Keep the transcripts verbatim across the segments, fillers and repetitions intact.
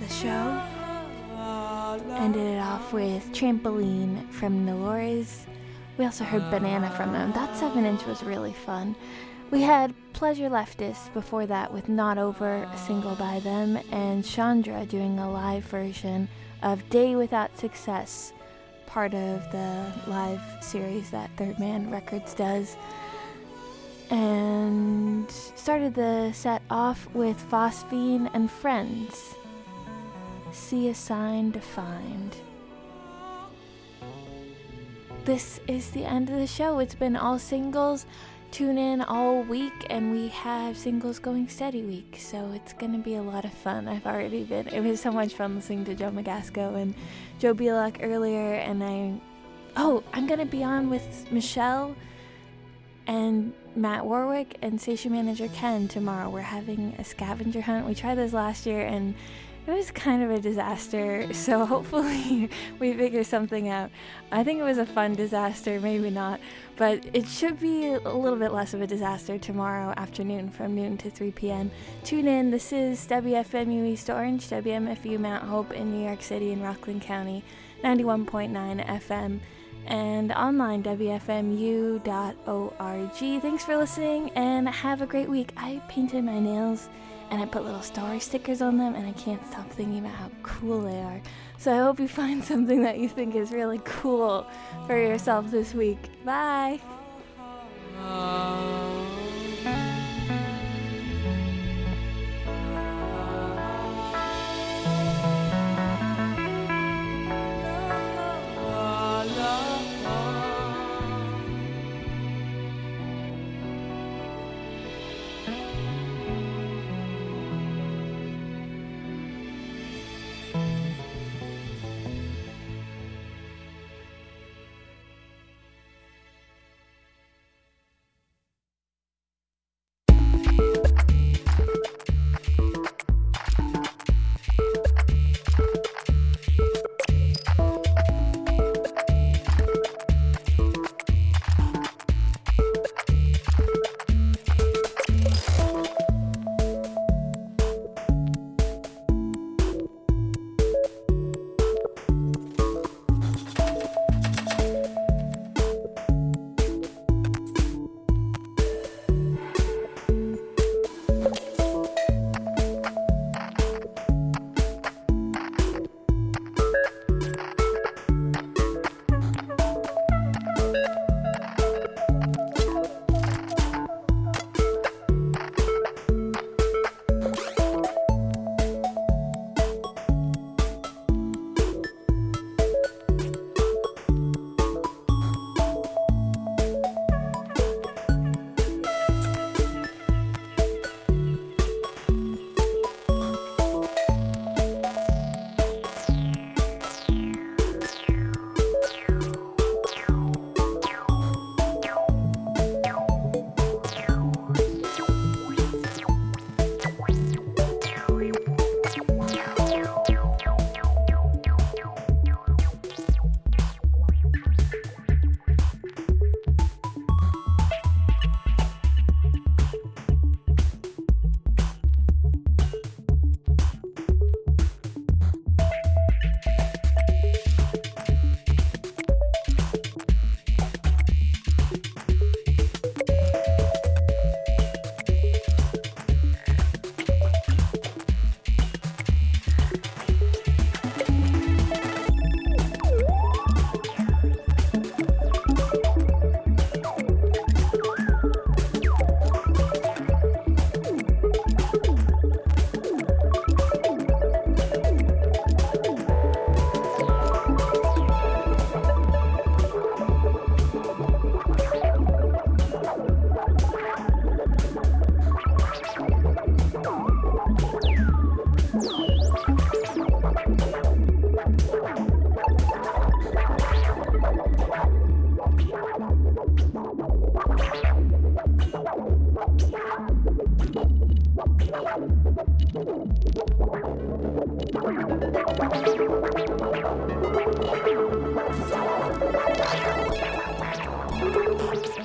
the show. Ended it off with Trampoline from Dolores. We also heard Banana from them. That seven inch was really fun. We had Pleasure Leftist before that with Not Over, a single by them, and Chandra doing a live version of Day Without Success, part of the live series that Third Man Records does. And started the set off with Phosphine and Friends. See a Sign to Find. This is the end of the show. It's been all singles. Tune in all week, and we have singles going steady week, so it's going to be a lot of fun. I've already been, it was so much fun listening to Joe Magasco and Joe Bielak earlier, and I, oh, I'm going to be on with Michelle and Matt Warwick and station manager Ken tomorrow. We're having a scavenger hunt. We tried this last year, and it was kind of a disaster, so hopefully we figure something out. I think it was a fun disaster, maybe not, but it should be a little bit less of a disaster tomorrow afternoon from noon to three p.m. Tune in. This is W F M U East Orange, W M F U Mount Hope in New York City and Rockland County, ninety-one point nine F M, and online, W F M U dot org. Thanks for listening, and have a great week. I painted my nails, and I put little star stickers on them, and I can't stop thinking about how cool they are. So I hope you find something that you think is really cool for yourself this week. Bye!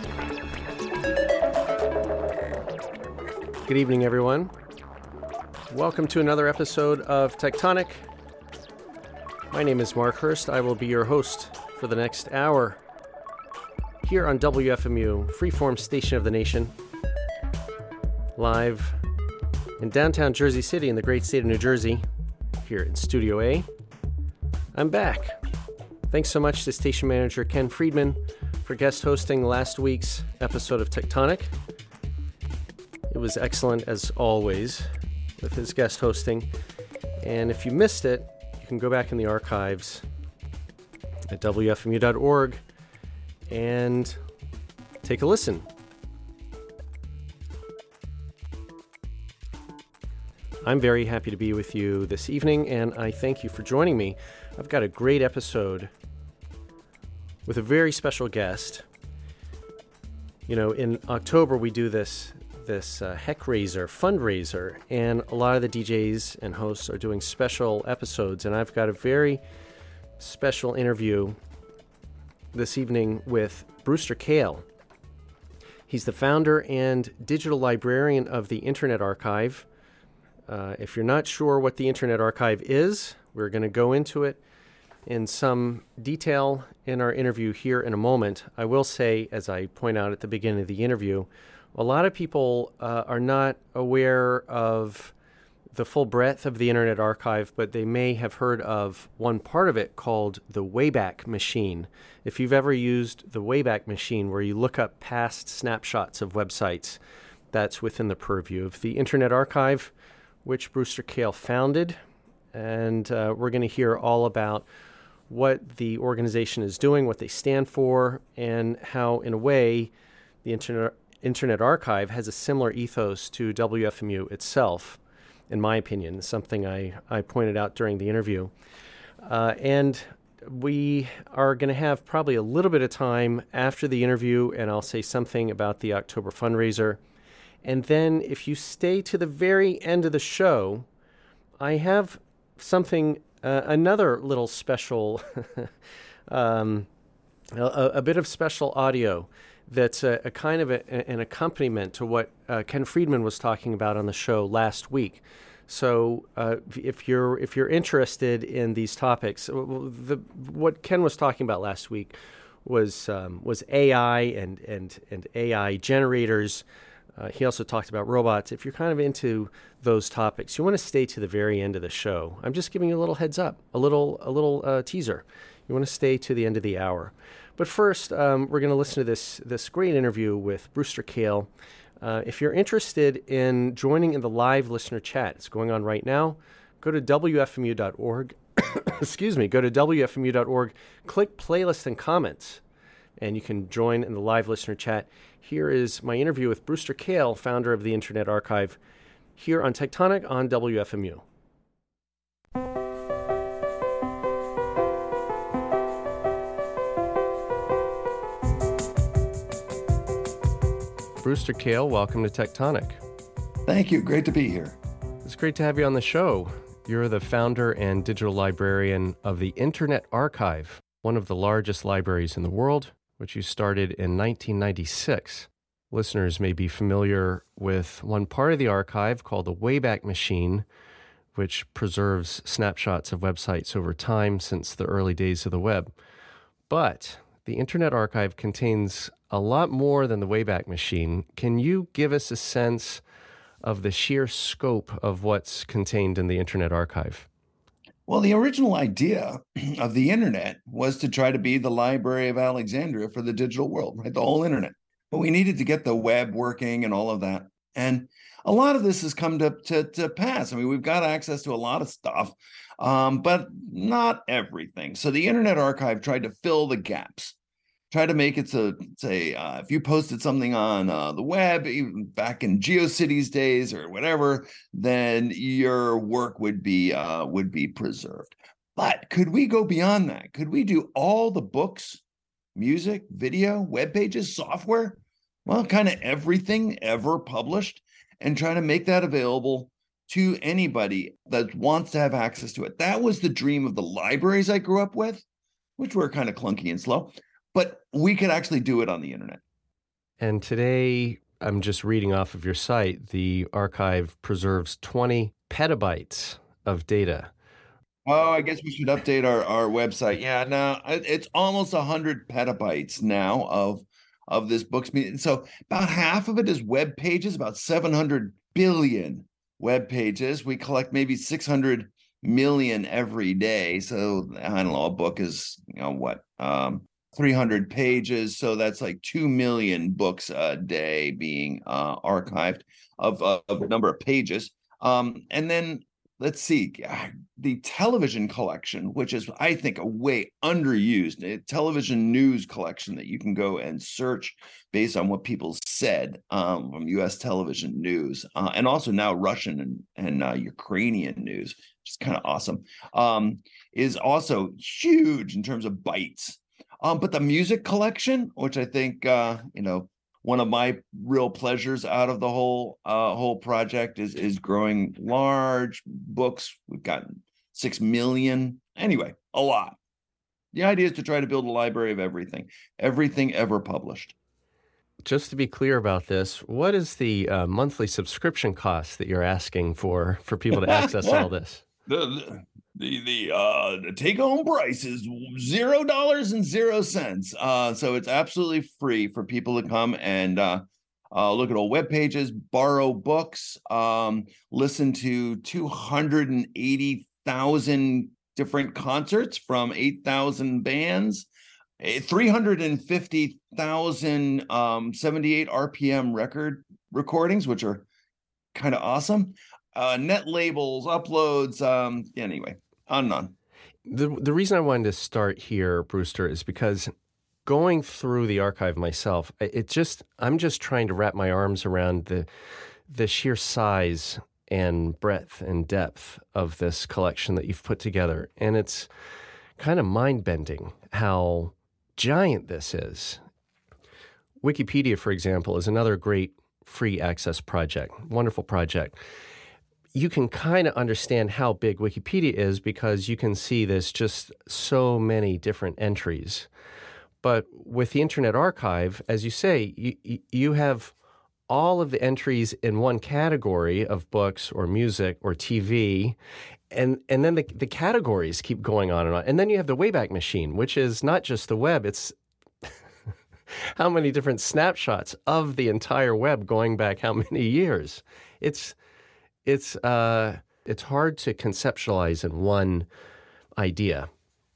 Good evening, everyone. Welcome to another episode of Tectonic. My name is Mark Hurst. I will be your host for the next hour here on W F M U, freeform station of the nation, live in downtown Jersey City in the great state of New Jersey, here in Studio A. I'm back. Thanks so much to station manager Ken Friedman for guest hosting last week's episode of Tectonic. It was excellent as always with his guest hosting. And if you missed it, you can go back in the archives at W F M U dot org and take a listen. I'm very happy to be with you this evening, and I thank you for joining me. I've got a great episode with a very special guest. You know, in October we do this this uh, Heckraiser fundraiser, and a lot of the D Js and hosts are doing special episodes, and I've got a very special interview this evening with Brewster Kahle. He's the founder and digital librarian of the Internet Archive. Uh, if you're not sure what the Internet Archive is, we're going to go into it in some detail in our interview here in a moment. I will say, as I point out at the beginning of the interview, a lot of people uh, are not aware of the full breadth of the Internet Archive, but they may have heard of one part of it called the Wayback Machine. If you've ever used the Wayback Machine, where you look up past snapshots of websites, that's within the purview of the Internet Archive, which Brewster Kahle founded. And uh, we're going to hear all about what the organization is doing, what they stand for, and how, in a way, the Internet Internet Archive has a similar ethos to W F M U itself, in my opinion, something I, I pointed out during the interview. Uh, and we are going to have probably a little bit of time after the interview, and I'll say something about the October fundraiser. And then if you stay to the very end of the show, I have something, uh, another little special, um, a, a bit of special audio that's a, a kind of a, an accompaniment to what uh, Ken Friedman was talking about on the show last week. So uh, if you're if you're interested in these topics, the, what Ken was talking about last week was um, was A I and and and A I generators. Uh, he also talked about robots. If you're kind of into those topics, you want to stay to the very end of the show. I'm just giving you a little heads up, a little a little uh, teaser. You want to stay to the end of the hour. But first, um, we're going to listen to this this great interview with Brewster Kahle. Uh, if you're interested in joining in the live listener chat, it's going on right now. Go to W F M U dot org. Excuse me. Go to W F M U dot org. Click playlist and comments, and you can join in the live listener chat. Here is my interview with Brewster Kahle, founder of the Internet Archive, here on Tectonic on W F M U. Brewster Kahle, welcome to Tectonic. Thank you. Great to be here. It's great to have you on the show. You're the founder and digital librarian of the Internet Archive, one of the largest libraries in the world, which you started in nineteen ninety-six. Listeners may be familiar with one part of the archive called the Wayback Machine, which preserves snapshots of websites over time since the early days of the web. But the Internet Archive contains a lot more than the Wayback Machine. Can you give us a sense of the sheer scope of what's contained in the Internet Archive? Well, the original idea of the internet was to try to be the Library of Alexandria for the digital world, right? The whole internet. But we needed to get the web working and all of that. And a lot of this has come to, to, to pass. I mean, we've got access to a lot of stuff, um, but not everything. So the Internet Archive tried to fill the gaps. Try to make it so, say, uh, if you posted something on uh, the web, even back in GeoCities days or whatever, then your work would be uh, would be preserved. But could we go beyond that? Could we do all the books, music, video, web pages, software? Well, kind of everything ever published, and try to make that available to anybody that wants to have access to it. That was the dream of the libraries I grew up with, which were kind of clunky and slow. But we could actually do it on the internet. And today, I'm just reading off of your site, the archive preserves twenty petabytes of data. Oh, I guess we should update our, our website. Yeah, no, it's almost one hundred petabytes now of of this book's media. So about half of it is web pages, about seven hundred billion web pages. We collect maybe six hundred million every day. So I don't know, a book is, you know, what, um, three hundred pages. So that's like two million books a day being uh, archived of, uh, of a number of pages. Um, and then let's see, the television collection, which is, I think, a way underused a television news collection that you can go and search based on what people said um, from U S television news, uh, and also now Russian and, and uh, Ukrainian news, which is kind of awesome, um, is also huge in terms of bytes. Um, but the music collection, which I think, uh, you know, one of my real pleasures out of the whole uh, whole project is is growing large books. We've gotten six million. Anyway, a lot. The idea is to try to build a library of everything, everything ever published. Just to be clear about this, what is the uh, monthly subscription cost that you're asking for for people to access all this? The the the uh the take home price is zero dollars and zero cents. Uh, so it's absolutely free for people to come and uh, uh look at old web pages, borrow books, um, listen to two hundred and eighty thousand different concerts from eight thousand bands, three hundred and fifty thousand um seventy-eight R P M record recordings, which are kind of awesome. Uh, net labels, uploads, um, anyway, on and on. The, the reason I wanted to start here, Brewster, is because going through the archive myself, it just I'm just trying to wrap my arms around the the sheer size and breadth and depth of this collection that you've put together. And it's kind of mind-bending how giant this is. Wikipedia, for example, is another great free access project, wonderful project. You can kind of understand how big Wikipedia is because you can see there's just so many different entries. But with the Internet Archive, as you say, you, you have all of the entries in one category of books or music or T V, and, and then the, the categories keep going on and on. And then you have the Wayback Machine, which is not just the web, it's how many different snapshots of the entire web going back how many years. It's It's uh, it's hard to conceptualize in one idea.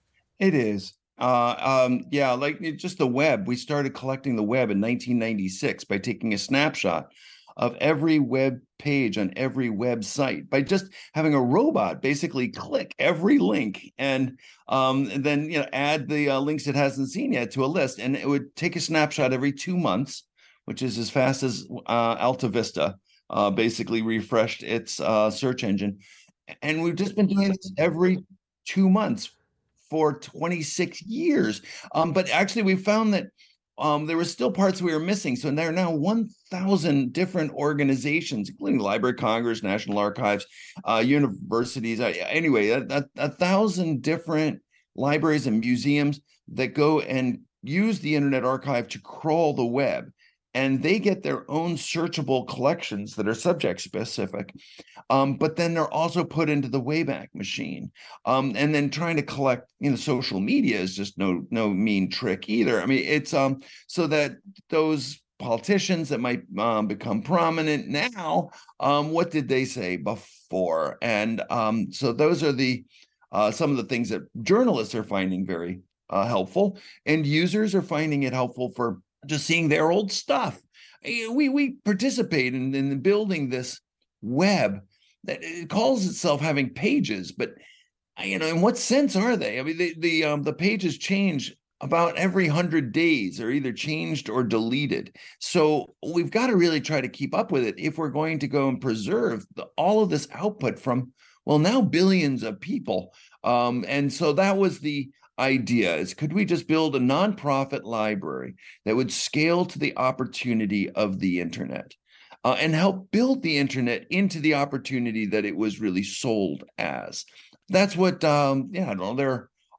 It is. Uh, um, yeah, like just the web. We started collecting the web in nineteen ninety-six by taking a snapshot of every web page on every website by just having a robot basically click every link and, um, and then you know add the uh, links it hasn't seen yet to a list, and it would take a snapshot every two months, which is as fast as uh, Alta Vista. Uh, basically refreshed its uh, search engine. And we've just been doing this every two months for twenty-six years. Um, but actually, we found that um, there were still parts we were missing. So there are now one thousand different organizations, including Library of Congress, National Archives, uh, universities. Uh, anyway, a, a, a thousand different libraries and museums that go and use the Internet Archive to crawl the web. And they get their own searchable collections that are subject specific, um, but then they're also put into the Wayback Machine. Um, and then trying to collect, you know, social media is just no no mean trick either. I mean, it's um so that those politicians that might um, become prominent now, um, what did they say before? And um, so those are the uh, some of the things that journalists are finding very uh, helpful, and users are finding it helpful for just seeing their old stuff. We we participate in, in building this web that it calls itself having pages, but you know, in what sense are they? I mean, the the um, the pages change about every hundred days, or either changed or deleted. So we've got to really try to keep up with it if we're going to go and preserve the, all of this output from, well, now billions of people. Um, and so that was the idea, is could we just build a nonprofit library that would scale to the opportunity of the internet uh, and help build the internet into the opportunity that it was really sold as. That's what, um, yeah, I don't know, there are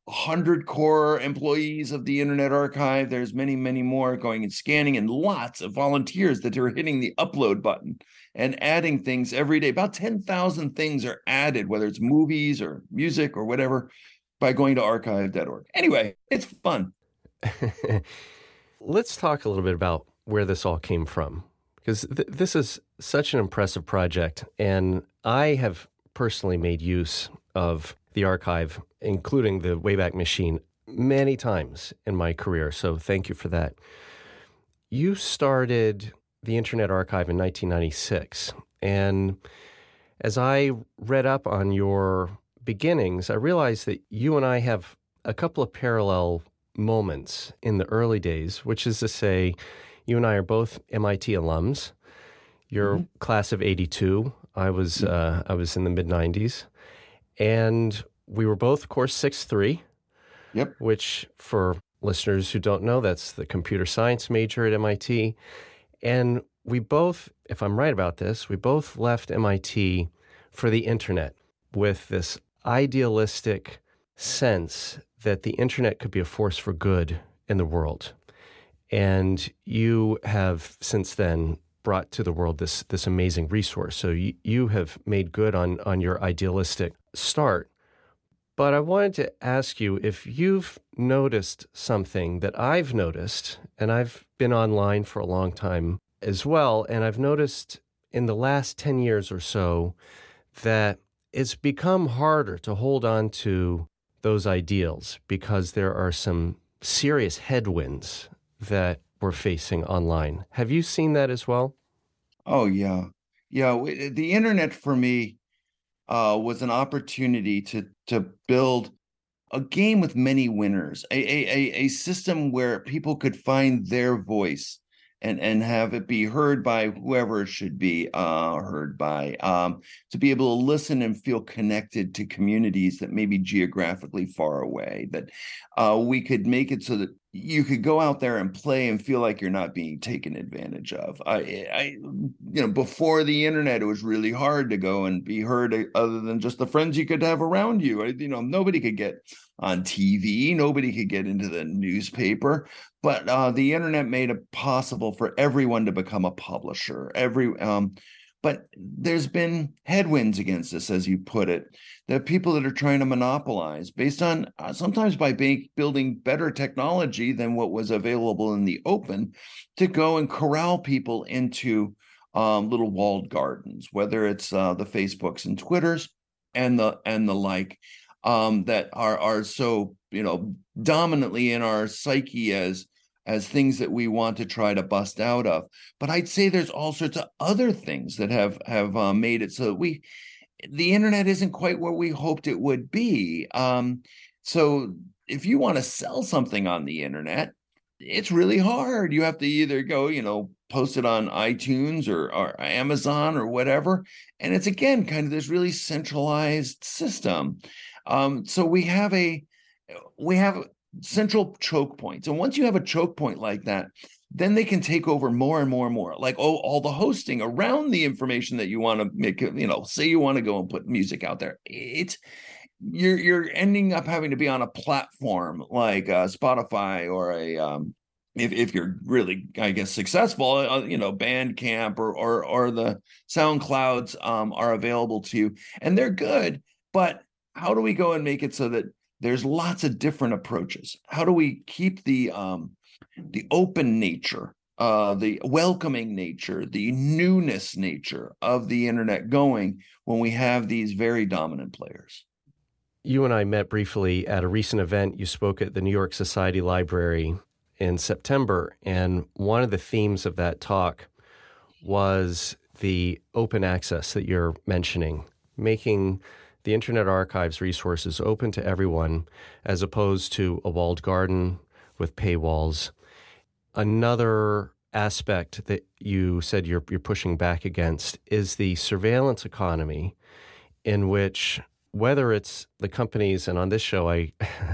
one hundred core employees of the Internet Archive. There's many, many more going and scanning, and lots of volunteers that are hitting the upload button and adding things every day. About ten thousand things are added, whether it's movies or music or whatever, by going to archive dot org. Anyway, it's fun. Let's talk a little bit about where this all came from, because th- this is such an impressive project, and I have personally made use of the archive, including the Wayback Machine, many times in my career, so thank you for that. You started the Internet Archive in nineteen ninety-six, and as I read up on your beginnings, I realized that you and I have a couple of parallel moments in the early days, which is to say, you and I are both M I T alums. You're mm-hmm. class of eighty-two. I was mm-hmm. uh, I was in the mid nineties, and we were both, of course, six three. Yep. Which, for listeners who don't know, that's the computer science major at M I T. And we both, if I'm right about this, we both left M I T for the internet with this idealistic sense that the internet could be a force for good in the world. And you have since then brought to the world this this amazing resource. So you, you have made good on, on your idealistic start. But I wanted to ask you if you've noticed something that I've noticed, and I've been online for a long time as well, and I've noticed in the last ten years or so that it's become harder to hold on to those ideals because there are some serious headwinds that we're facing online. Have you seen that as well? Oh, yeah. Yeah. The internet for me uh, was an opportunity to to build a game with many winners, a, a, a system where people could find their voice and, and have it be heard by whoever it should be uh, heard by, um, to be able to listen and feel connected to communities that may be geographically far away, that uh, we could make it so that you could go out there and play and feel like you're not being taken advantage of. I, I, you know, before the internet, it was really hard to go and be heard other than just the friends you could have around you. You know, nobody could get on T V, nobody could get into the newspaper, but uh, the internet made it possible for everyone to become a publisher. Every, um, but there's been headwinds against this, as you put it. There are people that are trying to monopolize based on uh, sometimes by being, building better technology than what was available in the open to go and corral people into um, little walled gardens, whether it's uh, the Facebooks and Twitters and the and the like, um, that are are so you know dominantly in our psyche as as things that we want to try to bust out of. But I'd say there's all sorts of other things that have have uh, made it so that we, the internet isn't quite where we hoped it would be. Um, so if you want to sell something on the internet, it's really hard. You have to either go, you know, post it on iTunes or, or Amazon or whatever. And it's, again, kind of this really centralized system. Um, so we have a, we have central choke points. And once you have a choke point like that, then they can take over more and more and more. Like, oh, all the hosting around the information that you want to make, you know, say you want to go and put music out there. It's, you're you're ending up having to be on a platform like uh, Spotify or a, um, if if you're really, I guess, successful, uh, you know, Bandcamp or or or the SoundClouds um, are available to you, and they're good. But how do we go and make it so that there's lots of different approaches? How do we keep the um, the open nature, uh, the welcoming nature, the newness nature of the internet going when we have these very dominant players? You and I met briefly at a recent event. You spoke at the New York Society Library in September, and one of the themes of that talk was the open access that you're mentioning, making the Internet Archive's resources open to everyone as opposed to a walled garden with paywalls. Another aspect that you said you're, you're pushing back against is the surveillance economy, in which whether it's the companies, and on this show I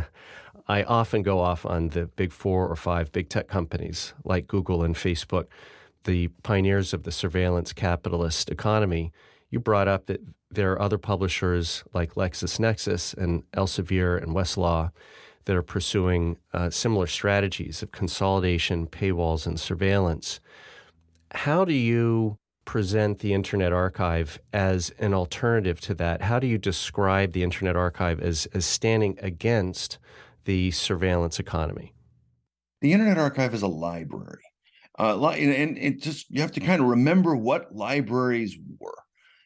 I often go off on the big four or five big tech companies like Google and Facebook, the pioneers of the surveillance capitalist economy. You brought up that there are other publishers like LexisNexis and Elsevier and Westlaw that are pursuing uh, similar strategies of consolidation, paywalls, and surveillance. How do you present the Internet Archive as an alternative to that? How do you describe the Internet Archive as, as standing against the surveillance economy? The Internet Archive is a library. Uh, and it just, you have to kind of remember what libraries were.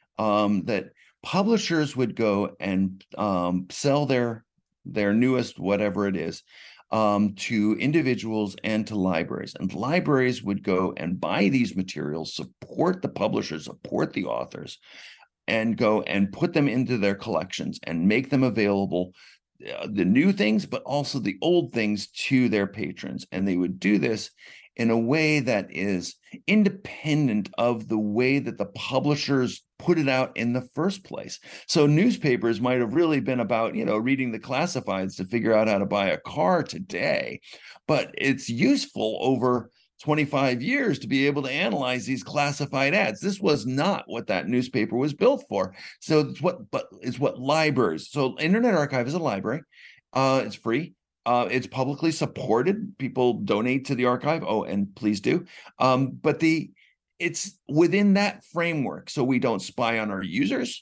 Um, that publishers would go and um, sell their their newest whatever it is um, to individuals and to libraries. And libraries would go and buy these materials, support the publishers, support the authors, and go and put them into their collections and make them available, uh, the new things, but also the old things, to their patrons. And they would do this in a way that is independent of the way that the publishers put it out in the first place. So newspapers might have really been about, you know, reading the classifieds to figure out how to buy a car today, but it's useful over twenty-five years to be able to analyze these classified ads. This was not what that newspaper was built for. So it's what, but it's what libraries. So Internet Archive is a library. Uh, it's free. Uh, it's publicly supported. People donate to the archive. Oh, and please do. Um, but the it's within that framework. So we don't spy on our users.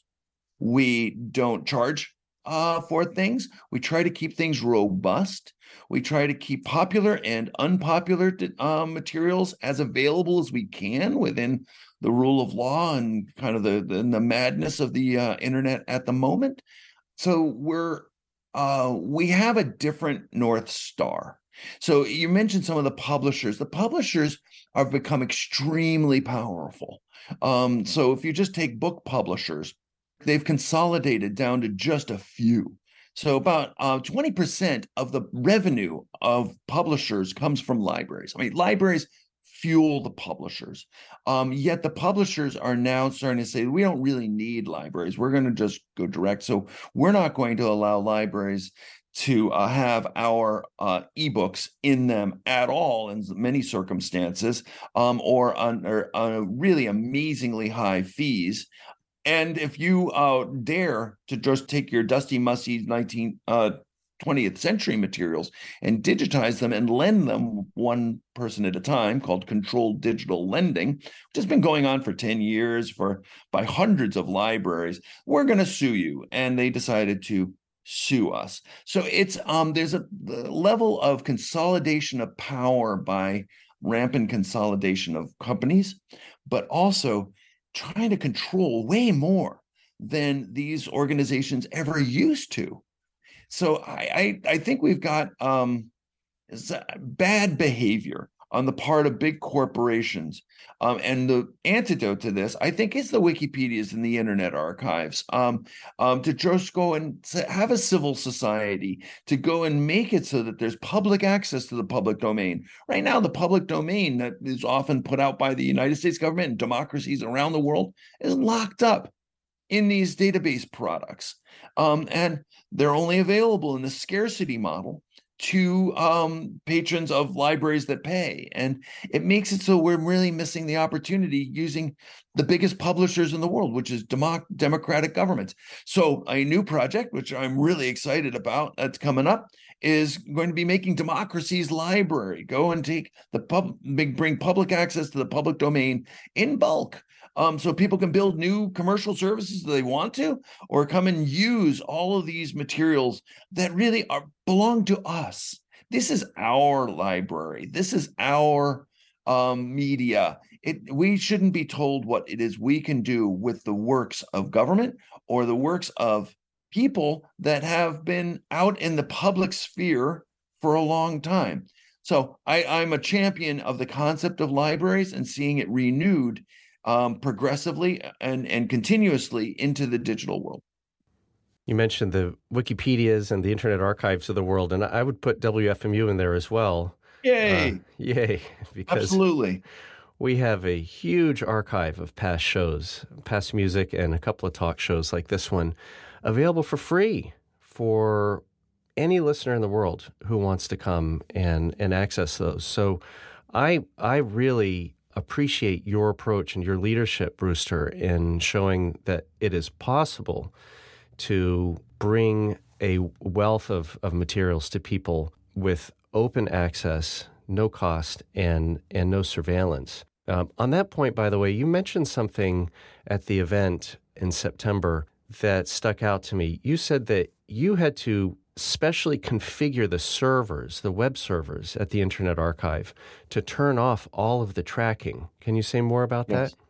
We don't charge uh, for things. We try to keep things robust. We try to keep popular and unpopular uh, materials as available as we can within the rule of law and kind of the, the, the madness of the uh, internet at the moment. So we're Uh, we have a different North Star. So you mentioned some of the publishers. The publishers have become extremely powerful. Um, so if you just take book publishers, they've consolidated down to just a few. So about uh, twenty percent of the revenue of publishers comes from libraries. I mean, libraries fuel the publishers. Um, yet the publishers are now starting to say, we don't really need libraries. We're going to just go direct. So we're not going to allow libraries to uh, have our uh, ebooks in them at all in many circumstances, um, or under uh, really amazingly high fees. And if you uh, dare to just take your dusty, musty nineteen, uh, twentieth century materials and digitize them and lend them one person at a time, called controlled digital lending, which has been going on for ten years for by hundreds of libraries, we're going to sue you. And they decided to sue us. So it's um there's a the level of consolidation of power by rampant consolidation of companies, but also trying to control way more than these organizations ever used to. So I, I, I think we've got um, bad behavior on the part of big corporations. Um, and the antidote to this, I think, is the Wikipedias and the Internet Archives, um, um, to just go and have a civil society, to go and make it so that there's public access to the public domain. Right now, the public domain that is often put out by the United States government and democracies around the world is locked up in these database products. Um, and they're only available in the scarcity model to um, patrons of libraries that pay. And it makes it so we're really missing the opportunity using the biggest publishers in the world, which is democ- democratic governments. So a new project, which I'm really excited about, that's coming up, is going to be making Democracy's Library. Go and take the pub, bring public access to the public domain in bulk. Um, so people can build new commercial services that they want to, or come and use all of these materials that really are belong to us. This is our library. This is our um, media. It, we shouldn't be told what it is we can do with the works of government or the works of people that have been out in the public sphere for a long time. So I, I'm a champion of the concept of libraries and seeing it renewed Um, progressively and, and continuously into the digital world. You mentioned the Wikipedias and the Internet Archives of the world, and I would put W F M U in there as well. Yay! Uh, yay! Because absolutely, we have a huge archive of past shows, past music, and a couple of talk shows like this one available for free for any listener in the world who wants to come and, and access those. So I I really appreciate your approach and your leadership, Brewster, in showing that it is possible to bring a wealth of, of materials to people with open access, no cost, and, and no surveillance. Um, on that point, by the way, you mentioned something at the event in September that stuck out to me. You said that you had to specially configure the servers, the web servers at the Internet Archive to turn off all of the tracking. Can you say more about Yes. that?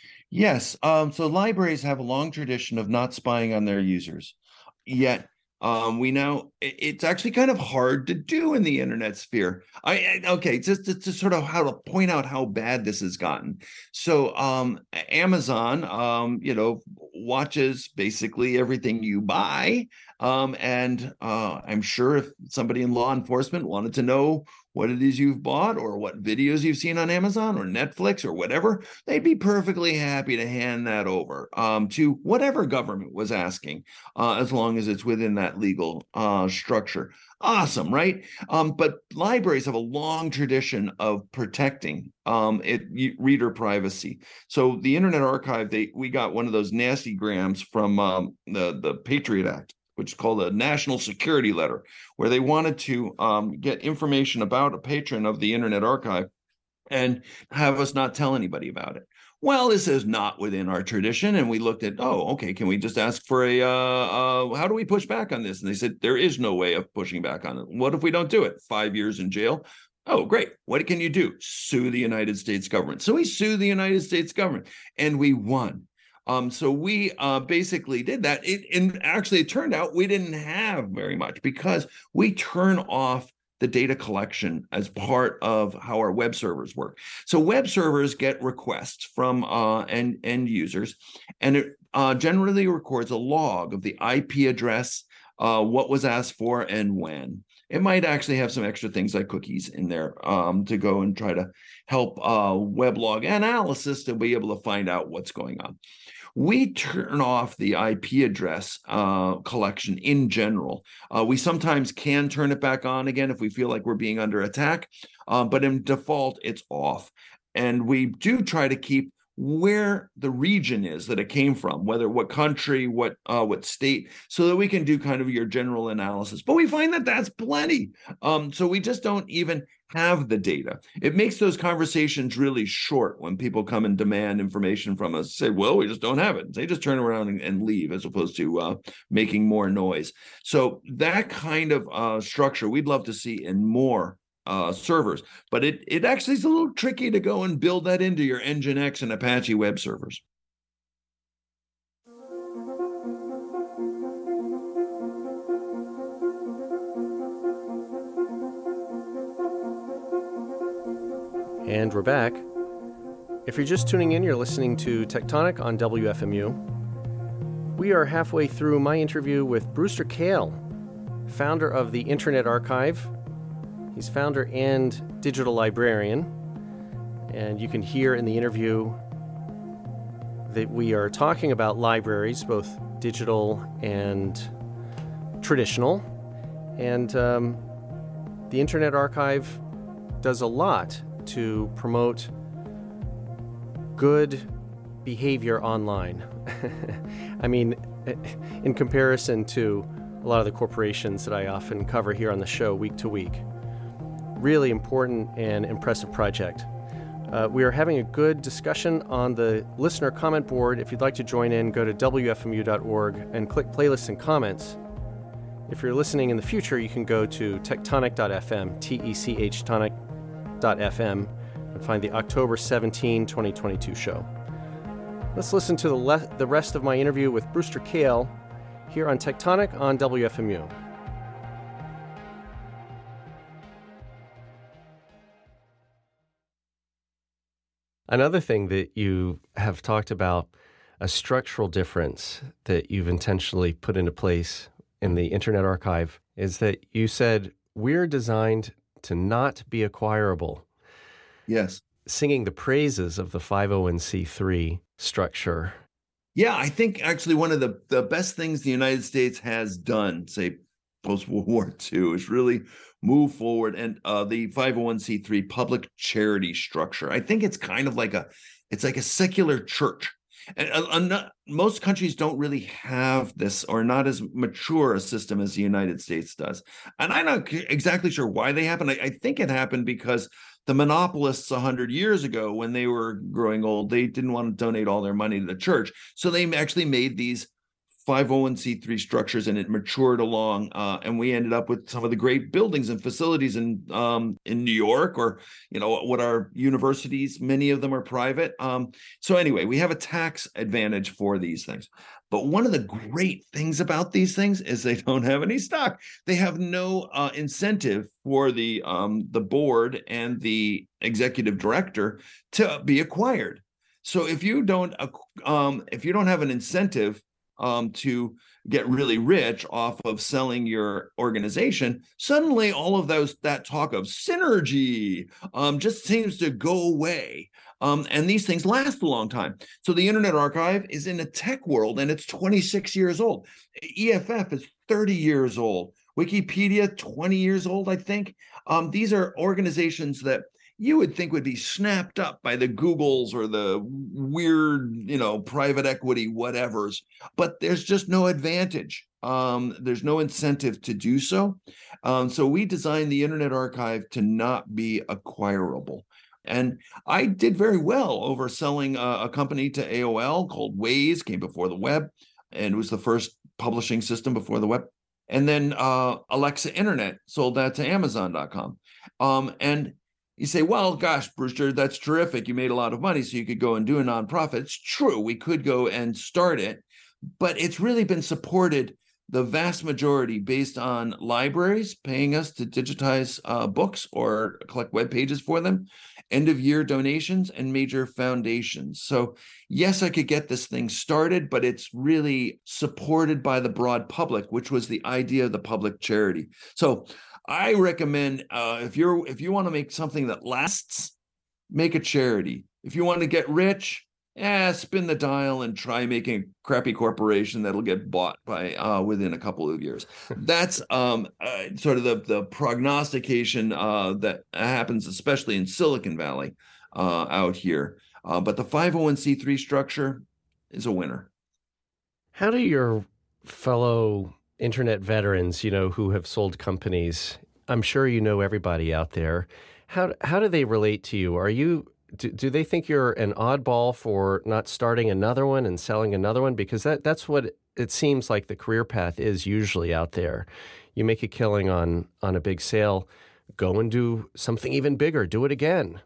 Yes. Um, so libraries have a long tradition of not spying on their users. Yet um, we now, it- it's actually kind of hard to do in the internet sphere. I, I okay, just to, to sort of how to point out how bad this has gotten. So um, Amazon, um, you know, watches basically everything you buy. Um, and uh, I'm sure if somebody in law enforcement wanted to know what it is you've bought or what videos you've seen on Amazon or Netflix or whatever, they'd be perfectly happy to hand that over um, to whatever government was asking, uh, as long as it's within that legal uh, structure. Awesome, right? Um, but libraries have a long tradition of protecting um, it, reader privacy. So the Internet Archive, they we got one of those nasty grams from um, the the Patriot Act, which is called a national security letter, where they wanted to um, get information about a patron of the Internet Archive and have us not tell anybody about it. Well, this is not within our tradition. And we looked at, oh, okay, can we just ask for a, uh, uh, how do we push back on this? And they said, there is no way of pushing back on it. What if we don't do it? Five years in jail. Oh, great. What can you do? Sue the United States government. So we sued the United States government and we won. Um, so we uh, basically did that. It, and actually, it turned out we didn't have very much because we turn off the data collection as part of how our web servers work. So web servers get requests from uh, end, end users, and it uh, generally records a log of the I P address, uh, what was asked for, and when. It might actually have some extra things like cookies in there um, to go and try to help uh, weblog analysis to be able to find out what's going on. We turn off the I P address uh, collection in general. Uh, we sometimes can turn it back on again if we feel like we're being under attack, uh, but in default, it's off. And we do try to keep where the region is that it came from, whether what country, what uh, what state, so that we can do kind of your general analysis. But we find that that's plenty. Um, so we just don't even have the data. It makes those conversations really short when people come and demand information from us. Say, well, we just don't have it. They just turn around and, and leave as opposed to uh, making more noise. So that kind of uh, structure we'd love to see in more Uh, servers, but it it actually is a little tricky to go and build that into your Nginx and Apache web servers. And we're back. If you're just tuning in, you're listening to Tectonic on W F M U. We are halfway through my interview with Brewster Kahle, founder of the Internet Archive. He's founder and digital librarian, and you can hear in the interview that we are talking about libraries, both digital and traditional, and um, the Internet Archive does a lot to promote good behavior online. I mean, in comparison to a lot of the corporations that I often cover here on the show week to week. Really important and impressive project. Uh, we are having a good discussion on the listener comment board. If you'd like to join in, go to W F M U dot org and click playlists and comments. If you're listening in the future, you can go to tectonic dot f m, T E C H tonic dot f m, and find the October seventeenth, twenty twenty-two show. Let's listen to the, le- the rest of my interview with Brewster Kahle here on Tectonic on W F M U. Another thing that you have talked about, a structural difference that you've intentionally put into place in the Internet Archive, is that you said we're designed to not be acquirable. Yes. Singing the praises of the five oh one c three structure. Yeah, I think actually one of the, the best things the United States has done, say, post-World War Two, is really move forward and uh, the five oh one c three public charity structure. I think it's kind of like a, it's like a secular church. And uh, uh, not- most countries don't really have this, or not as mature a system as the United States does. And I'm not exactly sure why they happened. I, I think it happened because the monopolists one hundred years ago, when they were growing old, they didn't want to donate all their money to the church. So they actually made these five oh one c three structures, and it matured along, uh, and we ended up with some of the great buildings and facilities in um, in New York, or you know what our universities, many of them are private. Um, so anyway, we have a tax advantage for these things. But one of the great things about these things is they don't have any stock. They have no uh, incentive for the um, the board and the executive director to be acquired. So if you don't um, if you don't have an incentive Um, to get really rich off of selling your organization, suddenly all of those that talk of synergy um, just seems to go away. Um, and these things last a long time. So the Internet Archive is in a tech world, and it's twenty-six years old. E F F is thirty years old. Wikipedia, twenty years old, I think. Um, these are organizations that you would think would be snapped up by the Googles or the weird, you know, private equity whatevers, but there's just no advantage. Um, there's no incentive to do so. Um, so we designed the Internet Archive to not be acquirable. And I did very well over selling a, a company to A O L called Waze, came before the web, and it was the first publishing system before the web. And then uh, Alexa Internet, sold that to Amazon dot com. Um, and you say, well, gosh, Brewster, that's terrific. You made a lot of money, so you could go and do a nonprofit. It's true. We could go and start it, but it's really been supported, the vast majority, based on libraries paying us to digitize uh, books or collect web pages for them, end of year donations, and major foundations. So yes, I could get this thing started, but it's really supported by the broad public, which was the idea of the public charity. So I recommend uh, if you're if you want to make something that lasts, make a charity. If you want to get rich, eh, spin the dial and try making a crappy corporation that'll get bought by uh, within a couple of years. That's um, uh, sort of the the prognostication uh, that happens, especially in Silicon Valley uh, out here. Uh, but the five oh one c three structure is a winner. How do your fellow internet veterans, you know, who have sold companies, I'm sure you know everybody out there, how how do they relate to you? Are you do, do they think you're an oddball for not starting another one and selling another one? Because that that's what it seems like the career path is usually out there. You make a killing on on a big sale, go and do something even bigger, do it again.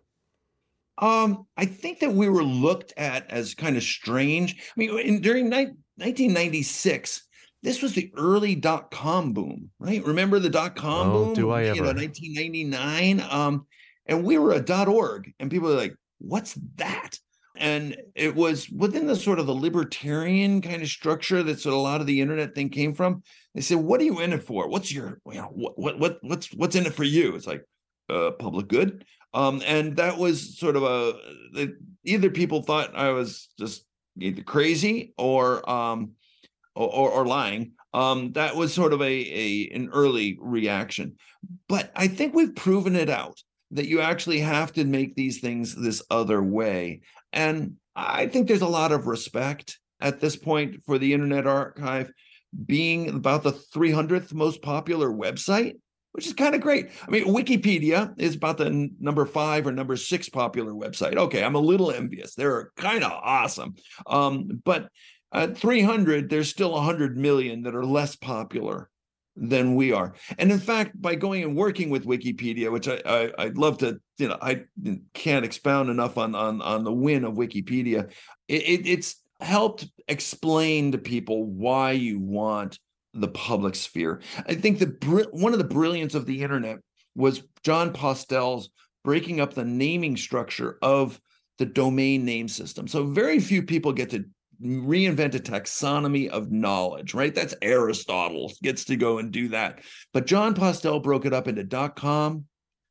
Um, I think that we were looked at as kind of strange. I mean, in, during ni- nineteen ninety-six, this was the early dot-com boom, right? Remember the dot-com Oh, boom? do I ever. You know, nineteen ninety-nine. Um, and we were a .org, and people were like, what's that? And it was within the sort of the libertarian kind of structure that sort of a lot of the internet thing came from. They said, what are you in it for? What's your, you know, what, what, what, what's, what's in it for you? It's like, uh, public good. Um, and that was sort of a, either people thought I was just either crazy or, um, or, or lying. Um, that was sort of a, a an early reaction. But I think we've proven it out that you actually have to make these things this other way. And I think there's a lot of respect at this point for the Internet Archive being about the three hundredth most popular website, which is kind of great. I mean, Wikipedia is about the n- number five or number six popular website. Okay, I'm a little envious. They're kind of awesome. Um, but at three hundred, there's still one hundred million that are less popular than we are. And in fact, by going and working with Wikipedia, which I, I, I'd love to, you know, I can't expound enough on, on, on the win of Wikipedia. It, it, it's helped explain to people why you want the public sphere. I think the one of the brilliance of the internet was John Postel's breaking up the naming structure of the domain name system. So very few people get to reinvent a taxonomy of knowledge, right? That's Aristotle gets to go and do that. But John Postel broke it up into .com,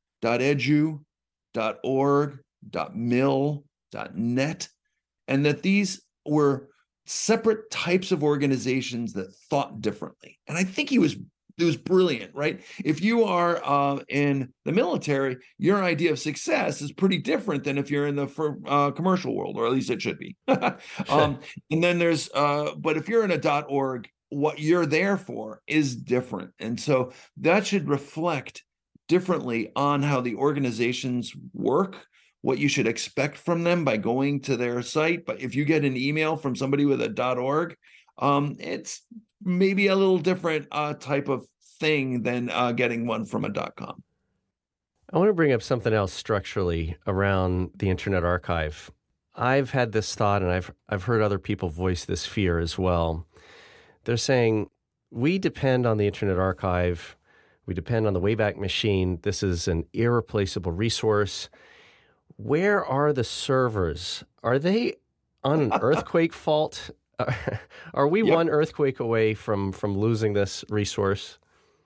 .edu, .org, .mil, .net, and that these were separate types of organizations that thought differently. And I think he was it was brilliant, right? If you are uh, in the military, your idea of success is pretty different than if you're in the for, uh, commercial world, or at least it should be. um, and then there's, uh, but if you're in a .org, what you're there for is different. And so that should reflect differently on how the organizations work, what you should expect from them by going to their site. But if you get an email from somebody with a .org, um, it's maybe a little different uh, type of thing than uh, getting one from a .com. I want to bring up something else structurally around the Internet Archive. I've had this thought, and I've I've heard other people voice this fear as well. They're saying, we depend on the Internet Archive. We depend on the Wayback Machine. This is an irreplaceable resource. Where are the servers? Are they on an earthquake fault? Are we yep. one earthquake away from, from losing this resource?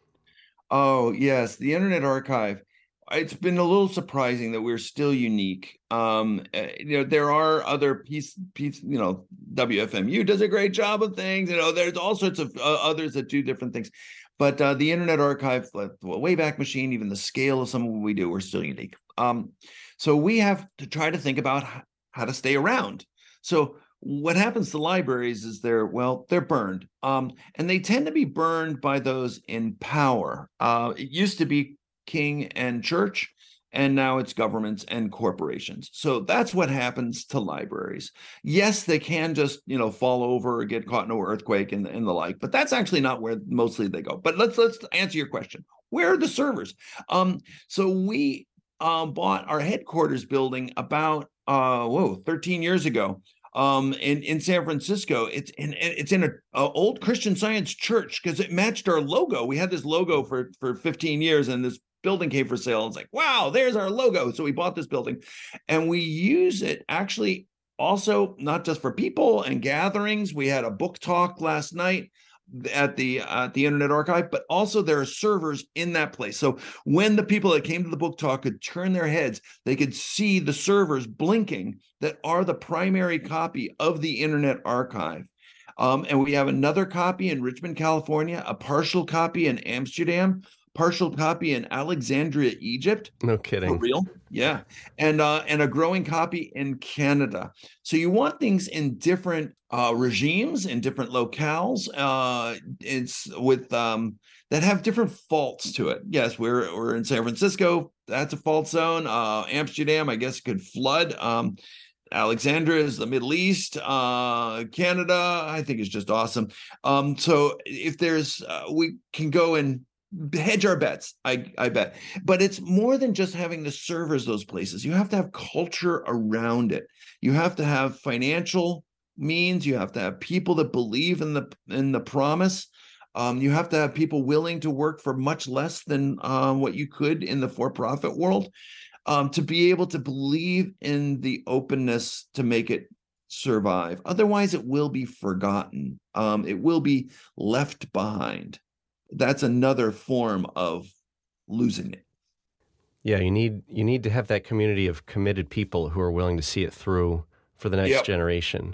Oh, yes. The Internet Archive. It's been a little surprising that we're still unique. Um, you know, there are other piece, piece, you know, W F M U does a great job of things. You know, there's all sorts of uh, others that do different things. But uh, the Internet Archive, the Wayback Machine, even the scale of some of what we do, we're still unique. Um, so we have to try to think about how to stay around. So what happens to libraries is they're, well, they're burned. Um, and they tend to be burned by those in power. Uh, it used to be king and church, and now it's governments and corporations. So that's what happens to libraries. Yes, they can just, you know, fall over or get caught in an earthquake and, and the like, but that's actually not where mostly they go. But let's let's answer your question. Where are the servers? Um, so we uh, bought our headquarters building about uh, whoa, thirteen years ago. Um, in, in San Francisco. It's in it's in an old Christian Science church because it matched our logo. We had this logo for, for fifteen years, and this building came for sale. It's like, wow, there's our logo. So we bought this building, and we use it actually also not just for people and gatherings. We had a book talk last night at the uh, at the Internet Archive, but also there are servers in that place. So when the people that came to the book talk could turn their heads, they could see the servers blinking that are the primary copy of the Internet Archive. Um, and we have another copy in Richmond, California, a partial copy in Amsterdam, partial copy in Alexandria, Egypt. No kidding. For real? Yeah. And uh, and a growing copy in Canada. So you want things in different uh, regimes, in different locales. Uh, it's with um, that have different faults to it. Yes, we're we're in San Francisco. That's a fault zone. Uh, Amsterdam, I guess, could flood. Um, Alexandria is the Middle East. Uh, Canada, I think, is just awesome. Um, so if there's, uh, we can go and hedge our bets, I, I bet. But it's more than just having the servers those places. You have to have culture around it. You have to have financial means. You have to have people that believe in the in the promise. Um, you have to have people willing to work for much less than uh, what you could in the for-profit world. Um, to be able to believe in the openness to make it survive. Otherwise, it will be forgotten. Um, it will be left behind. That's another form of losing it. Yeah, you need you need to have that community of committed people who are willing to see it through for the next yep. generation.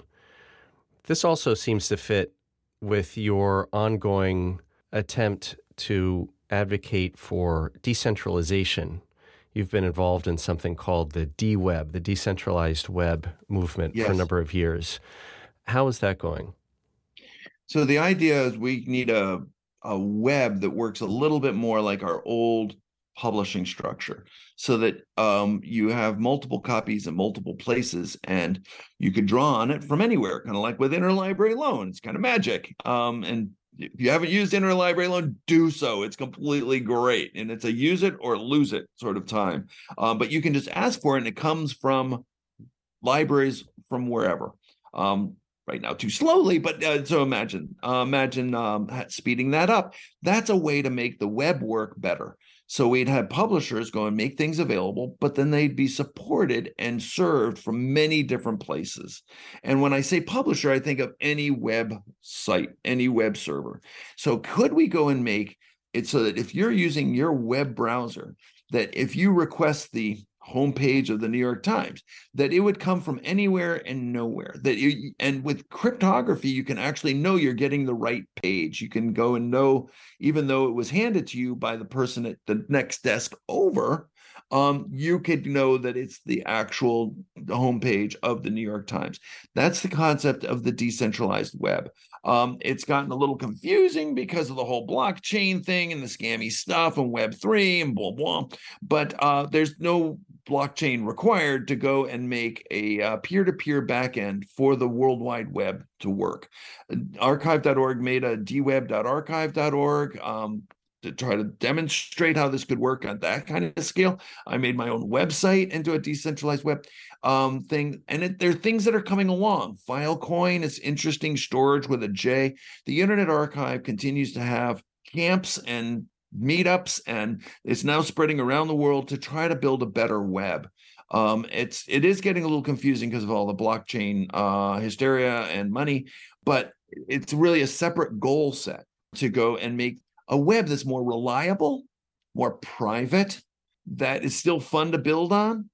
This also seems to fit with your ongoing attempt to advocate for decentralization. You've been involved in something called the D-Web, the Decentralized Web movement, yes. for a number of years. How is that going? So the idea is we need a, a web that works a little bit more like our old publishing structure, so that um, you have multiple copies in multiple places, and you could draw on it from anywhere, kind of like with interlibrary loan. It's kind of magic. Um, and if you haven't used interlibrary loan, do so. It's completely great. And it's a use it or lose it sort of time. Um, but you can just ask for it, and it comes from libraries from wherever. Um, right now, too slowly, but uh, so imagine, uh, imagine um, speeding that up. That's a way to make the web work better. So we'd have publishers go and make things available, but then they'd be supported and served from many different places. And when I say publisher, I think of any web site, any web server. So could we go and make it so that if you're using your web browser, that if you request the homepage of the New York Times, that it would come from anywhere and nowhere. That you, and with cryptography, you can actually know you're getting the right page. You can go and know, even though it was handed to you by the person at the next desk over, um, you could know that it's the actual homepage of the New York Times. That's the concept of the decentralized web. Um, it's gotten a little confusing because of the whole blockchain thing and the scammy stuff and Web three and blah, blah. But uh, there's no blockchain required to go and make a uh, peer-to-peer backend for the World Wide Web to work. archive dot org made a d web dot archive dot org um, to try to demonstrate how this could work on that kind of scale. I made my own website into a decentralized web um, thing. And it, there are things that are coming along. Filecoin is interesting storage with a J. The Internet Archive continues to have camps and meetups, and it's now spreading around the world to try to build a better web. Um, it's it is getting a little confusing because of all the blockchain uh, hysteria and money, but it's really a separate goal set to go and make a web that's more reliable, more private, that is still fun to build on,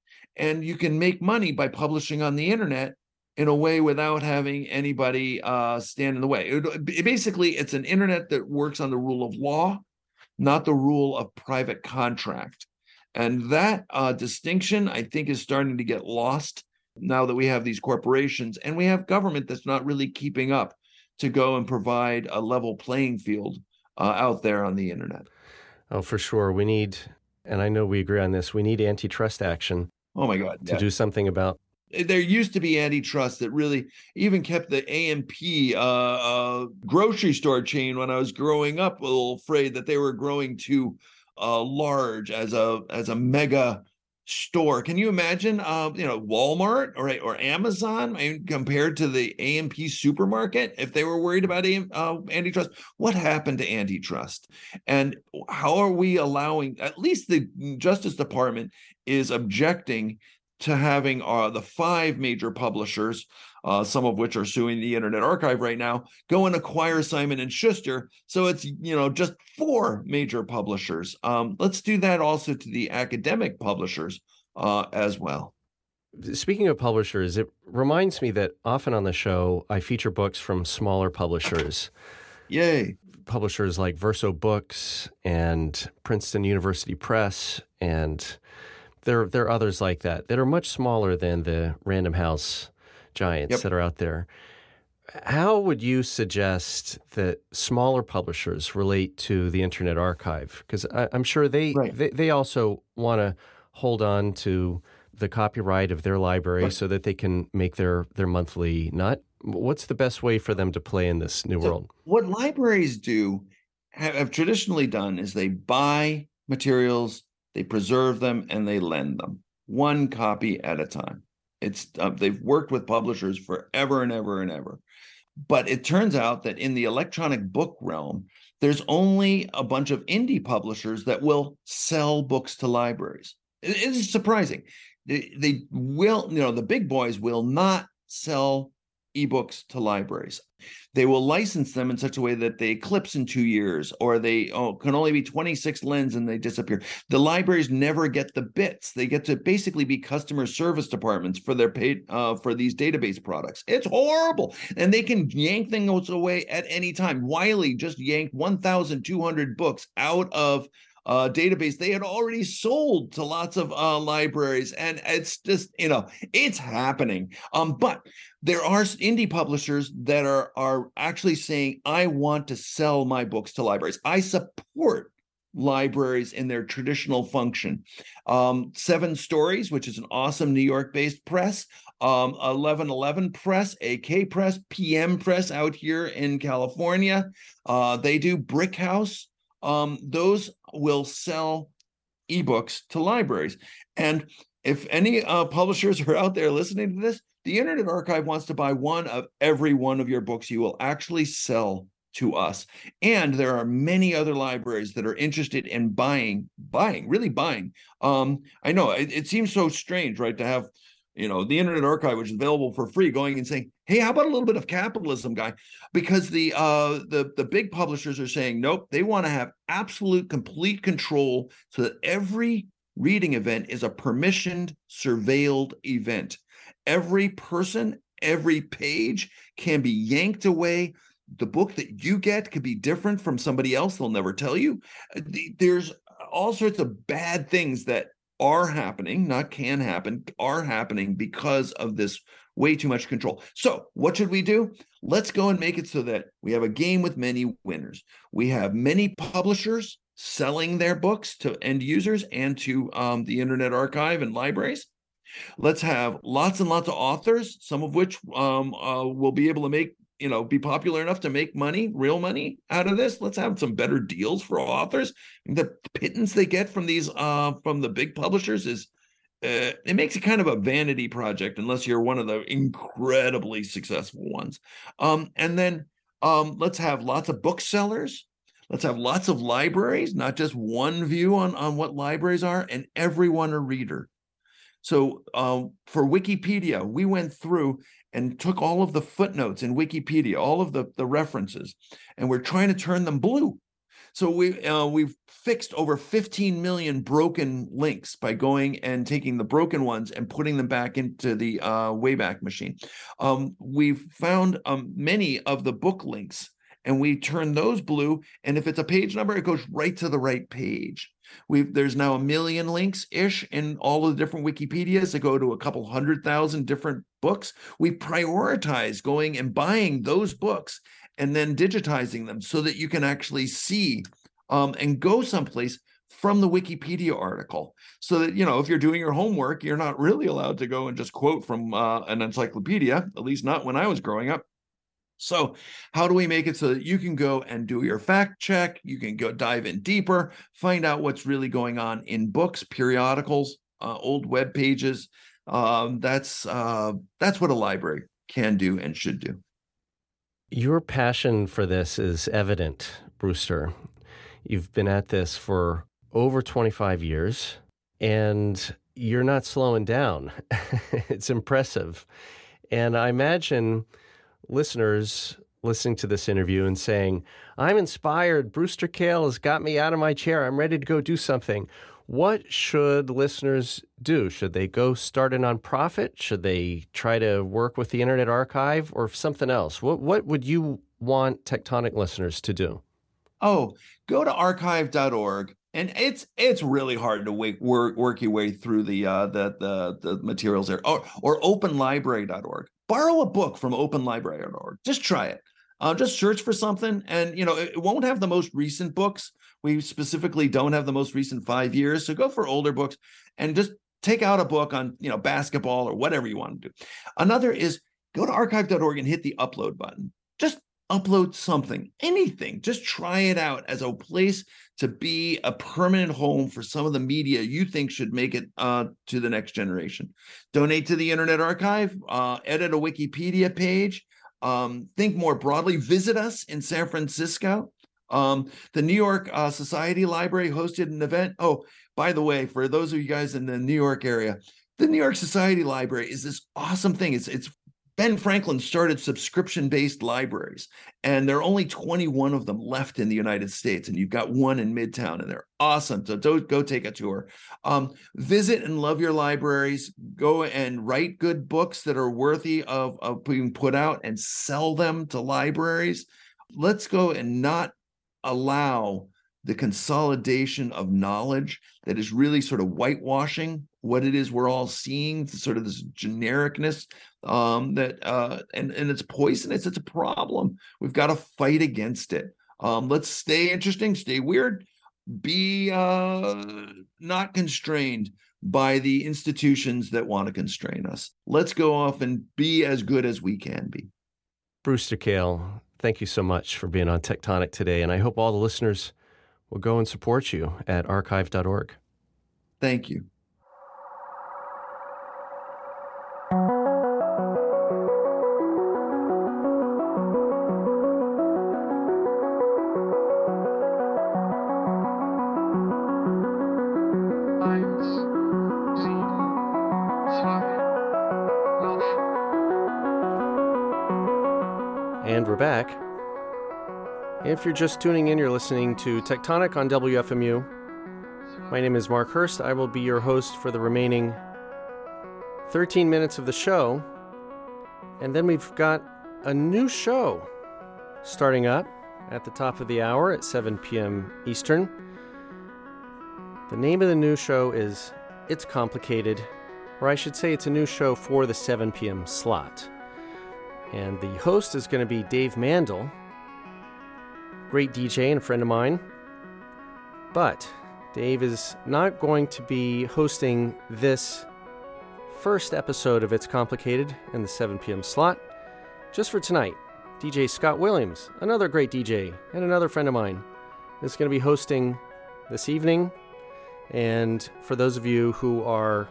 and you can make money by publishing on the internet in a way without having anybody uh, stand in the way. It, basically, it's an internet that works on the rule of law, not the rule of private contract. And that uh, distinction, I think, is starting to get lost now that we have these corporations and we have government that's not really keeping up to go and provide a level playing field uh, out there on the internet. Oh, for sure. We need, and I know we agree on this, we need antitrust action. Oh, my God. To yeah. do something about. There used to be antitrust that really even kept the A M P uh, uh, grocery store chain when I was growing up a little afraid that they were growing too uh, large as a as a mega store. Can you imagine, uh, you know, Walmart or or Amazon, I mean, compared to the A M P supermarket? If they were worried about uh, antitrust, what happened to antitrust? And how are we allowing? At least the Justice Department is objecting to having uh, the five major publishers, uh, some of which are suing the Internet Archive right now, go and acquire Simon and Schuster. So it's, you know, just four major publishers. Um, let's do that also to the academic publishers uh, as well. Speaking of publishers, it reminds me that often on the show, I feature books from smaller publishers. Yay. Publishers like Verso Books and Princeton University Press, and There, there are others like that that are much smaller than the Random House giants yep. that are out there. How would you suggest that smaller publishers relate to the Internet Archive? Because I'm sure they, right. they they also want to hold on to the copyright of their library right. so that they can make their, their monthly nut. What's the best way for them to play in this new so world? What libraries do, have, have traditionally done, is they buy materials, they preserve them, and they lend them one copy at a time. It's uh, they've worked with publishers forever and ever and ever. But it turns out that in the electronic book realm, there's only a bunch of indie publishers that will sell books to libraries. It, it is surprising. They, they will, you know, the big boys will not sell ebooks to libraries. They will license them in such a way that they eclipse in two years, or they oh, can only be twenty-six lens and they disappear. The libraries never get the bits. They get to basically be customer service departments for their paid uh, for these database products. It's horrible, and they can yank things away at any time. Wiley just yanked one thousand two hundred books out of uh, database they had already sold to lots of uh, libraries, and it's just, you know, it's happening. Um, but there are indie publishers that are are actually saying, I want to sell my books to libraries. I support libraries in their traditional function. Um, Seven Stories, which is an awesome New York-based press, um, eleven eleven Press, A K Press, P M Press out here in California. Uh, they do Brick House. Um, those will sell ebooks to libraries. And if any uh, publishers are out there listening to this, the Internet Archive wants to buy one of every one of your books you will actually sell to us. And there are many other libraries that are interested in buying, buying, really buying. Um, I know it, it seems so strange, right, to have, you know, the Internet Archive, which is available for free, going and saying, hey, how about a little bit of capitalism, guy? Because the uh, the the big publishers are saying, nope, they want to have absolute, complete control so that every reading event is a permissioned, surveilled event. Every person, every page can be yanked away. The book that you get could be different from somebody else. They'll never tell you. There's all sorts of bad things that are happening, not can happen, are happening because of this way too much control. So what should we do? Let's go and make it so that we have a game with many winners. We have many publishers selling their books to end users and to um, the Internet Archive and libraries. Let's have lots and lots of authors, some of which um, uh, will be able to make, you know, be popular enough to make money, real money out of this. Let's have some better deals for authors. The pittance they get from these, uh, from the big publishers is, uh, it makes it kind of a vanity project unless you're one of the incredibly successful ones. Um, and then um, let's have lots of booksellers. Let's have lots of libraries, not just one view on, on what libraries are, and everyone a reader. So uh, for Wikipedia, we went through and took all of the footnotes in Wikipedia, all of the, the references, and we're trying to turn them blue. So we, uh, we've fixed over fifteen million broken links by going and taking the broken ones and putting them back into the uh, Wayback Machine. Um, we've found um, many of the book links, and we turn those blue, and if it's a page number, it goes right to the right page. We've there's now a million links-ish in all of the different Wikipedias that go to a couple hundred thousand different books. We prioritize going and buying those books and then digitizing them so that you can actually see um, and go someplace from the Wikipedia article. So that, you know, if you're doing your homework, you're not really allowed to go and just quote from uh, an encyclopedia, at least not when I was growing up. So how do we make it so that you can go and do your fact check? You can go dive in deeper, find out what's really going on in books, periodicals, uh, old web pages. Um, that's uh, that's what a library can do and should do. Your passion for this is evident, Brewster. You've been at this for over twenty-five years, and you're not slowing down. It's impressive. And I imagine listeners listening to this interview and saying, I'm inspired. Brewster Kahle has got me out of my chair. I'm ready to go do something. What should listeners do? Should they go start a nonprofit? Should they try to work with the Internet Archive or something else? What what would you want Tectonic listeners to do? Oh, go to archive dot org. And it's it's really hard to wait, work work your way through the uh, the, the the materials there. Or or open library dot org. Borrow a book from open library dot org. Just try it. Uh, just search for something, and you know it, it won't have the most recent books. We specifically don't have the most recent five years, so go for older books and just take out a book on you know basketball or whatever you want to do. Another is go to archive dot org and hit the upload button. Just upload something, anything. Just try it out as a place to be a permanent home for some of the media you think should make it uh, to the next generation. Donate to the Internet Archive, uh, edit a Wikipedia page, um, think more broadly, visit us in San Francisco. Um, the New York uh, Society Library hosted an event. Oh, by the way, for those of you guys in the New York area, the New York Society Library is this awesome thing. It's it's Ben Franklin started subscription-based libraries, and there are only twenty-one of them left in the United States, and you've got one in Midtown, and they're awesome. So do, go take a tour. Um, visit and love your libraries. Go and write good books that are worthy of, of being put out and sell them to libraries. Let's go and not allow the consolidation of knowledge that is really sort of whitewashing what it is we're all seeing, sort of this genericness um, that, uh, and, and it's poisonous. It's a problem. We've got to fight against it. Um, let's stay interesting, stay weird, be uh, not constrained by the institutions that want to constrain us. Let's go off and be as good as we can be. Brewster Kahle, thank you so much for being on Tectonic today, and I hope all the listeners will go and support you at archive dot org. Thank you. And we're back. If you're just tuning in, you're listening to Tectonic on W F M U. My name is Mark Hurst. I will be your host for the remaining thirteen minutes of the show. And then we've got a new show starting up at the top of the hour at seven p.m. Eastern. The name of the new show is It's Complicated, or I should say it's a new show for the seven p.m. slot. And the host is going to be Dave Mandel, great D J and a friend of mine. But Dave is not going to be hosting this first episode of It's Complicated in the seven p.m. slot. Just for tonight, D J Scott Williams, another great D J and another friend of mine, is going to be hosting this evening. And for those of you who are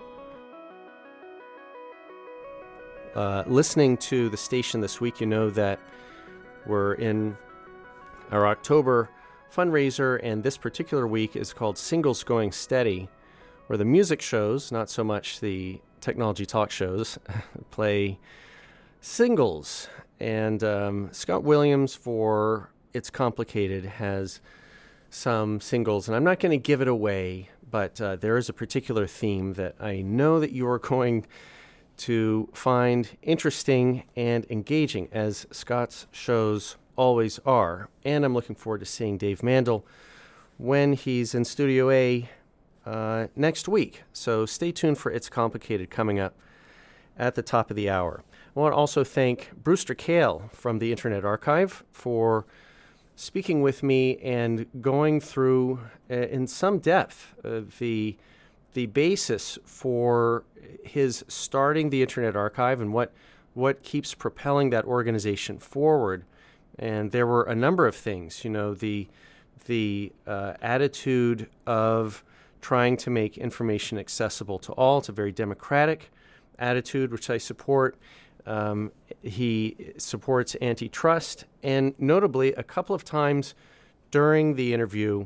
uh, listening to the station this week, you know that we're in our October fundraiser, and this particular week is called Singles Going Steady, where the music shows, not so much the technology talk shows, play singles. And um, Scott Williams, for It's Complicated, has some singles, and I'm not going to give it away, but uh, there is a particular theme that I know that you are going to find interesting and engaging, as Scott's shows always are. And I'm looking forward to seeing Dave Mandel when he's in Studio A uh, next week. So stay tuned for It's Complicated coming up at the top of the hour. I want to also thank Brewster Kahle from the Internet Archive for speaking with me and going through uh, in some depth uh, the the basis for his starting the Internet Archive and what what keeps propelling that organization forward. And there were a number of things, you know, the the uh, attitude of trying to make information accessible to all. It's a very democratic attitude, which I support. Um, he supports antitrust, and notably, a couple of times during the interview,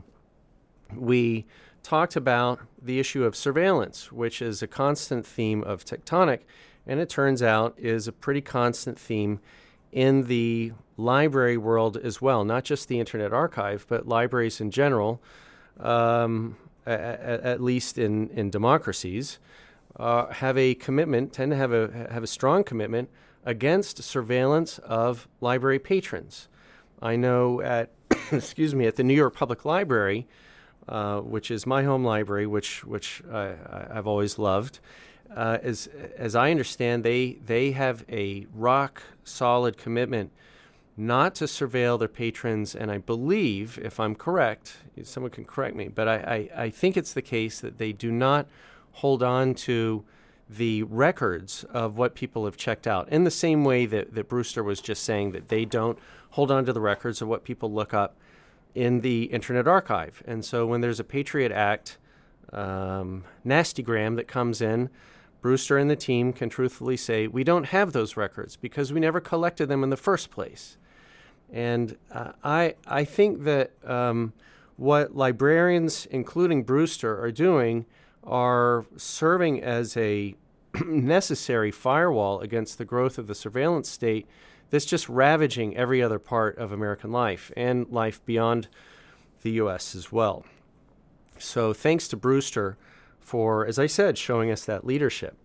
we talked about the issue of surveillance, which is a constant theme of Tectonic, and it turns out is a pretty constant theme in the library world as well, not just the Internet Archive, but libraries in general, um, at, at least in, in democracies. Uh, have a commitment, tend to have a have a strong commitment against surveillance of library patrons. I know at, excuse me, at the New York Public Library, uh, which is my home library, which which I, I've always loved. Uh, as as I understand, they they have a rock solid commitment not to surveil their patrons, and I believe, if I'm correct, someone can correct me, but I, I, I think it's the case that they do not hold on to the records of what people have checked out, in the same way that, that Brewster was just saying that they don't hold on to the records of what people look up in the Internet Archive. And so when there's a Patriot Act um, nastygram that comes in, Brewster and the team can truthfully say, we don't have those records because we never collected them in the first place. And uh, I I think that um, what librarians, including Brewster, are doing are serving as a necessary firewall against the growth of the surveillance state that's just ravaging every other part of American life and life beyond the U S as well. So thanks to Brewster for, as I said, showing us that leadership.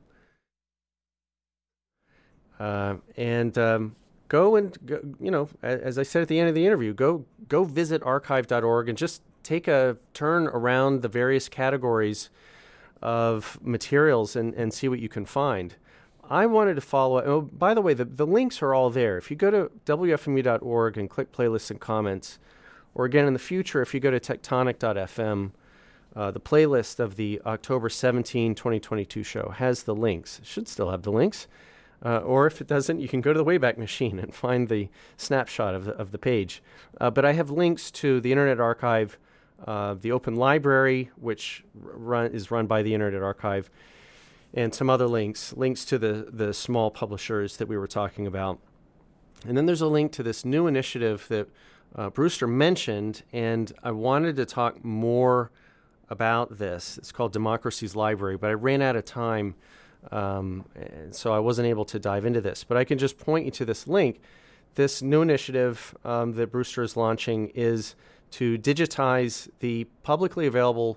Uh, and um, go and, go, you know, as I said at the end of the interview, go go visit archive dot org and just take a turn around the various categories of materials and, and see what you can find. I wanted to follow, oh, by the way, the, the links are all there. If you go to W F M U dot org and click playlists and comments, or again in the future, if you go to tectonic dot f m, uh, the playlist of the October seventeenth, twenty twenty-two show has the links. It should still have the links. Uh, or if it doesn't, you can go to the Wayback Machine and find the snapshot of the, of the page. Uh, but I have links to the Internet Archive, Uh, the Open Library, which run, is run by the Internet Archive, and some other links, links to the, the small publishers that we were talking about. And then there's a link to this new initiative that uh, Brewster mentioned, and I wanted to talk more about this. It's called Democracy's Library, but I ran out of time, um, and so I wasn't able to dive into this. But I can just point you to this link. This new initiative um, that Brewster is launching is to digitize the publicly available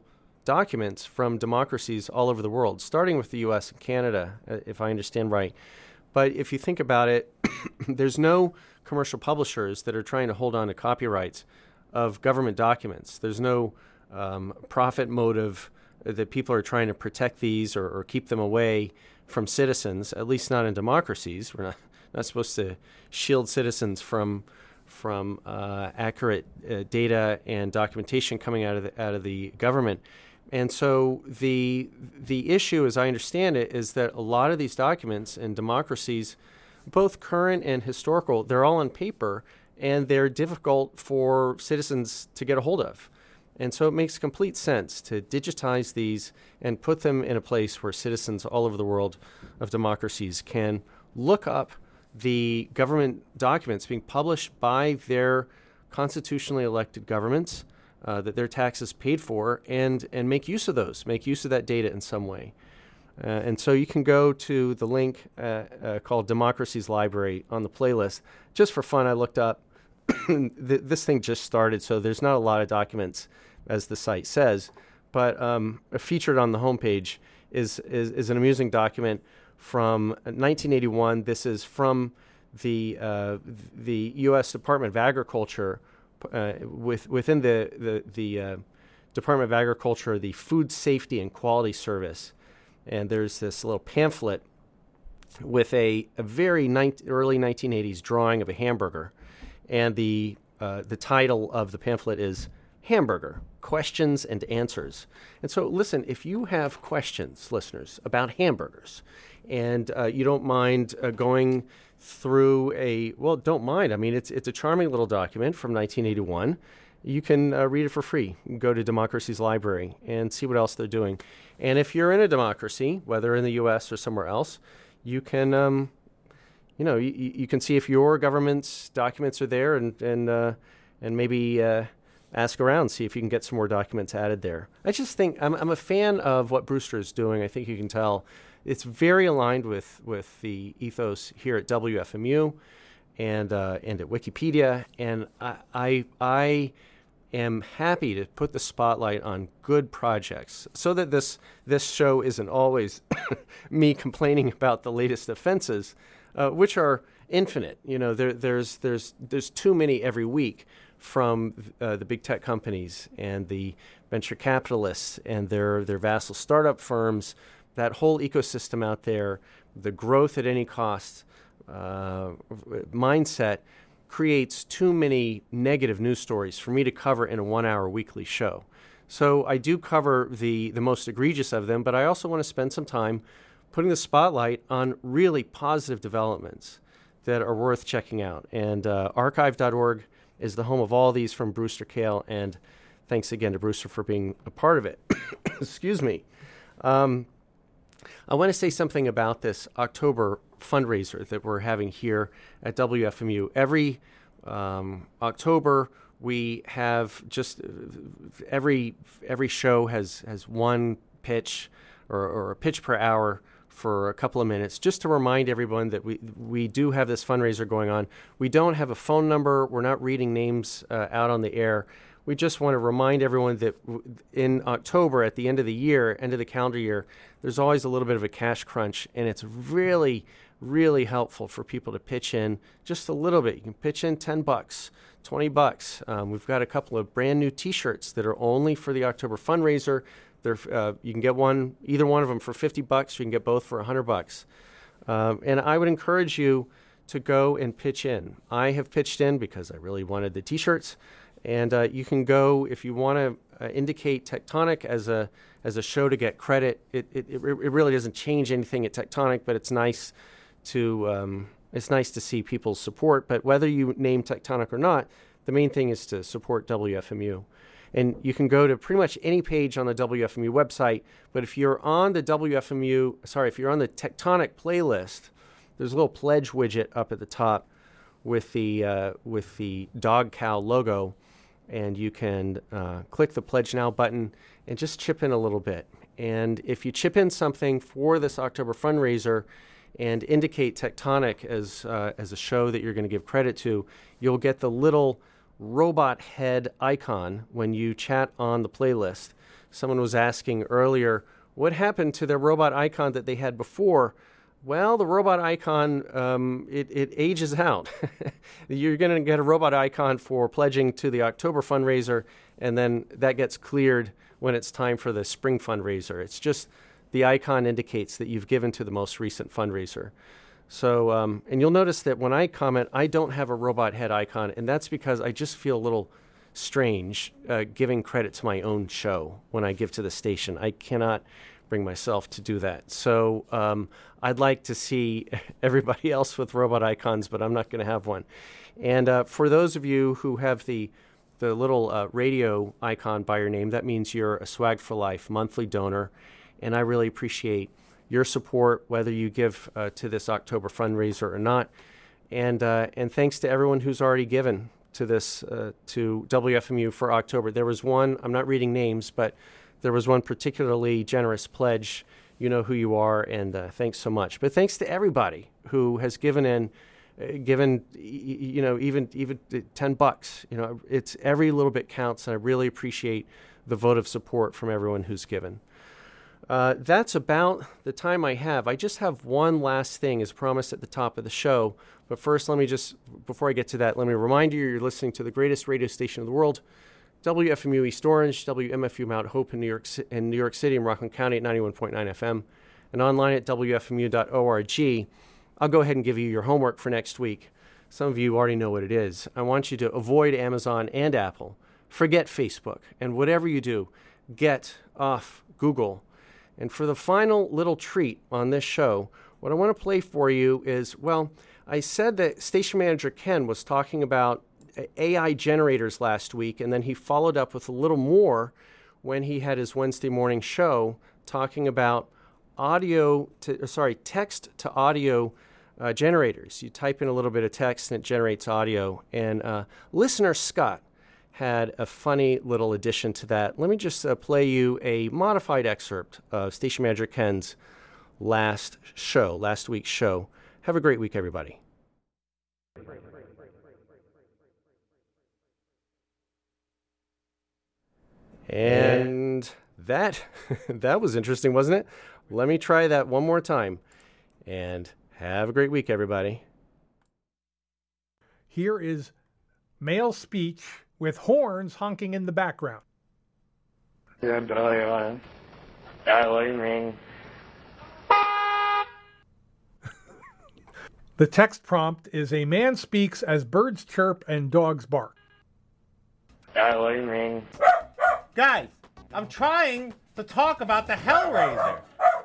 documents from democracies all over the world, starting with the U S and Canada, uh, if I understand right. But if you think about it, there's no commercial publishers that are trying to hold on to copyrights of government documents. There's no um, profit motive that people are trying to protect these or, or keep them away from citizens, at least not in democracies. We're not, not supposed to shield citizens from from uh, accurate uh, data and documentation coming out of the, out of the government. And so the the issue, as I understand it, is that a lot of these documents in democracies, both current and historical, they're all on paper, and they're difficult for citizens to get a hold of. And so it makes complete sense to digitize these and put them in a place where citizens all over the world of democracies can look up the government documents being published by their constitutionally elected governments uh, that their taxes paid for, and, and make use of those, make use of that data in some way. Uh, and so you can go to the link uh, uh, called Democracy's Library on the playlist. Just for fun, I looked up. Th- this thing just started, so there's not a lot of documents, as the site says. But um, featured on the homepage is, is, is an amusing document from nineteen eighty-one. This is from the uh, the U S Department of Agriculture, uh, with within the the, the uh, Department of Agriculture, the Food Safety and Quality Service. And there's this little pamphlet with a, a very ni- early nineteen eighties drawing of a hamburger. And the uh, the title of the pamphlet is Hamburger, Questions and Answers. And so, listen, if you have questions, listeners, about hamburgers, and uh, you don't mind uh, going through a, well, don't mind. I mean, it's it's a charming little document from nineteen eighty-one. You can uh, read it for free. You can go to Democracy's Library and see what else they're doing. And if you're in a democracy, whether in the U S or somewhere else, you can, um, you know, you, you can see if your government's documents are there, and and uh, and maybe uh, ask around, see if you can get some more documents added there. I just think I'm I'm a fan of what Brewster is doing. I think you can tell it's very aligned with with the ethos here at W F M U and uh, and at Wikipedia. And I I. I am happy to put the spotlight on good projects so that this this show isn't always me complaining about the latest offenses, uh, which are infinite. You know, there, there's there's there's too many every week from uh, the big tech companies and the venture capitalists and their their vassal startup firms. That whole ecosystem out there, the growth at any cost uh, mindset, creates too many negative news stories for me to cover in a one-hour weekly show. So I do cover the, the most egregious of them, but I also want to spend some time putting the spotlight on really positive developments that are worth checking out. And uh, archive dot org is the home of all these from Brewster Kahle, and thanks again to Brewster for being a part of it. Excuse me. Um, I want to say something about this October fundraiser that we're having here at W F M U. Every um, October, we have just uh, every every show has has one pitch or, or a pitch per hour for a couple of minutes, just to remind everyone that we we do have this fundraiser going on. We don't have a phone number. We're not reading names uh, out on the air. We just want to remind everyone that in October, at the end of the year, end of the calendar year, there's always a little bit of a cash crunch, and it's really, really helpful for people to pitch in just a little bit. You can pitch in ten bucks, twenty bucks. Um, we've got a couple of brand new T-shirts that are only for the October fundraiser. They're, uh, you can get one, either one of them for fifty bucks. You can get both for one hundred bucks. Um, and I would encourage you to go and pitch in. I have pitched in because I really wanted the T-shirts. And uh, you can go if you want to uh, indicate Tectonic as a as a show to get credit. It, it it really doesn't change anything at Tectonic, but it's nice to um, it's nice to see people's support. But whether you name Tectonic or not, the main thing is to support W F M U. And you can go to pretty much any page on the W F M U website. But if you're on the W F M U, sorry, if you're on the Tectonic playlist, there's a little pledge widget up at the top with the uh, with the dog cow logo. And you can uh, click the Pledge Now button and just chip in a little bit. And if you chip in something for this October fundraiser and indicate Tectonic as uh, as a show that you're going to give credit to, you'll get the little robot head icon when you chat on the playlist. Someone was asking earlier, what happened to their robot icon that they had before? Well, the robot icon, um, it, it ages out. You're going to get a robot icon for pledging to the October fundraiser, and then that gets cleared when it's time for the spring fundraiser. It's just the icon indicates that you've given to the most recent fundraiser. So, um, and you'll notice that when I comment, I don't have a robot head icon, and that's because I just feel a little strange uh, giving credit to my own show when I give to the station. I cannot bring myself to do that. So um, I'd like to see everybody else with robot icons, but I'm not going to have one. And uh, for those of you who have the the little uh, radio icon by your name, that means you're a Swag for Life monthly donor, and I really appreciate your support, whether you give uh, to this October fundraiser or not. And uh, and thanks to everyone who's already given to this, uh, to W F M U for October. There was one, I'm not reading names, but there was one particularly generous pledge. You know who you are, and uh, thanks so much. But thanks to everybody who has given in, uh, given, you know, even even ten bucks. You know, it's every little bit counts, and I really appreciate the vote of support from everyone who's given. Uh, that's about the time I have. I just have one last thing, as promised at the top of the show. But first, let me just, before I get to that, let me remind you you're listening to the greatest radio station in the world, W F M U East Orange, W M F U Mount Hope in New York, in New York City and Rockland County at ninety-one point nine F M, and online at W F M U dot org. I'll go ahead and give you your homework for next week. Some of you already know what it is. I want you to avoid Amazon and Apple. Forget Facebook. And whatever you do, get off Google. And for the final little treat on this show, what I want to play for you is, well, I said that Station Manager Ken was talking about A I generators last week, and then he followed up with a little more when he had his Wednesday morning show talking about audio to, sorry, text to audio uh, generators. You type in a little bit of text and it generates audio. And uh, listener Scott had a funny little addition to that. Let me just uh, play you a modified excerpt of Station Manager Ken's last show, last week's show. Have a great week, everybody. And that that was interesting, wasn't it? Let me try that one more time. And have a great week, everybody. Here is male speech with horns honking in the background. Yeah, darling. Darling. The text prompt is a man speaks as birds chirp and dogs bark. Darling. Guys, I'm trying to talk about the Hellraiser.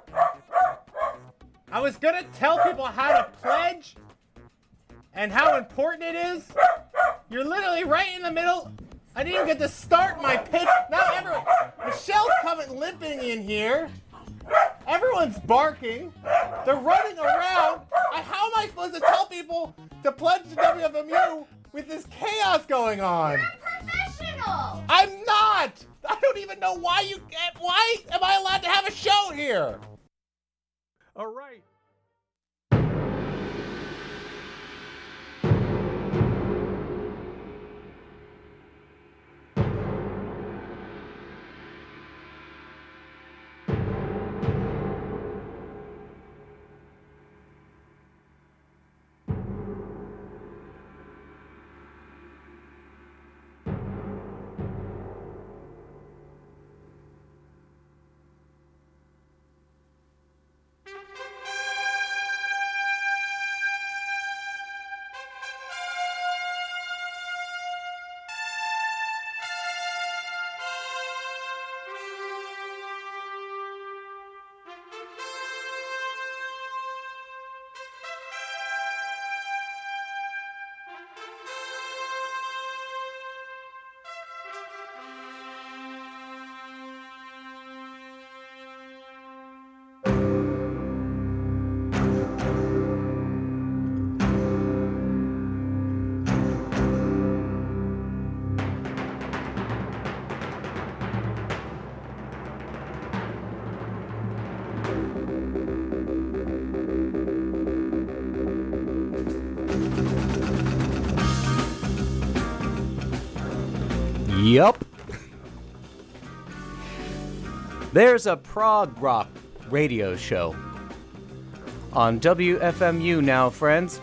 I was gonna tell people how to pledge and how important it is. You're literally right in the middle. I didn't even get to start my pitch. Now everyone, Michelle's coming limping in here. Everyone's barking. They're running around. I, how am I supposed to tell people to pledge to W F M U with this chaos going on? You're professional. I'm not. I don't even know why you. Why am I allowed to have a show here? All right. Yup. There's a prog rock radio show on W F M U now, friends.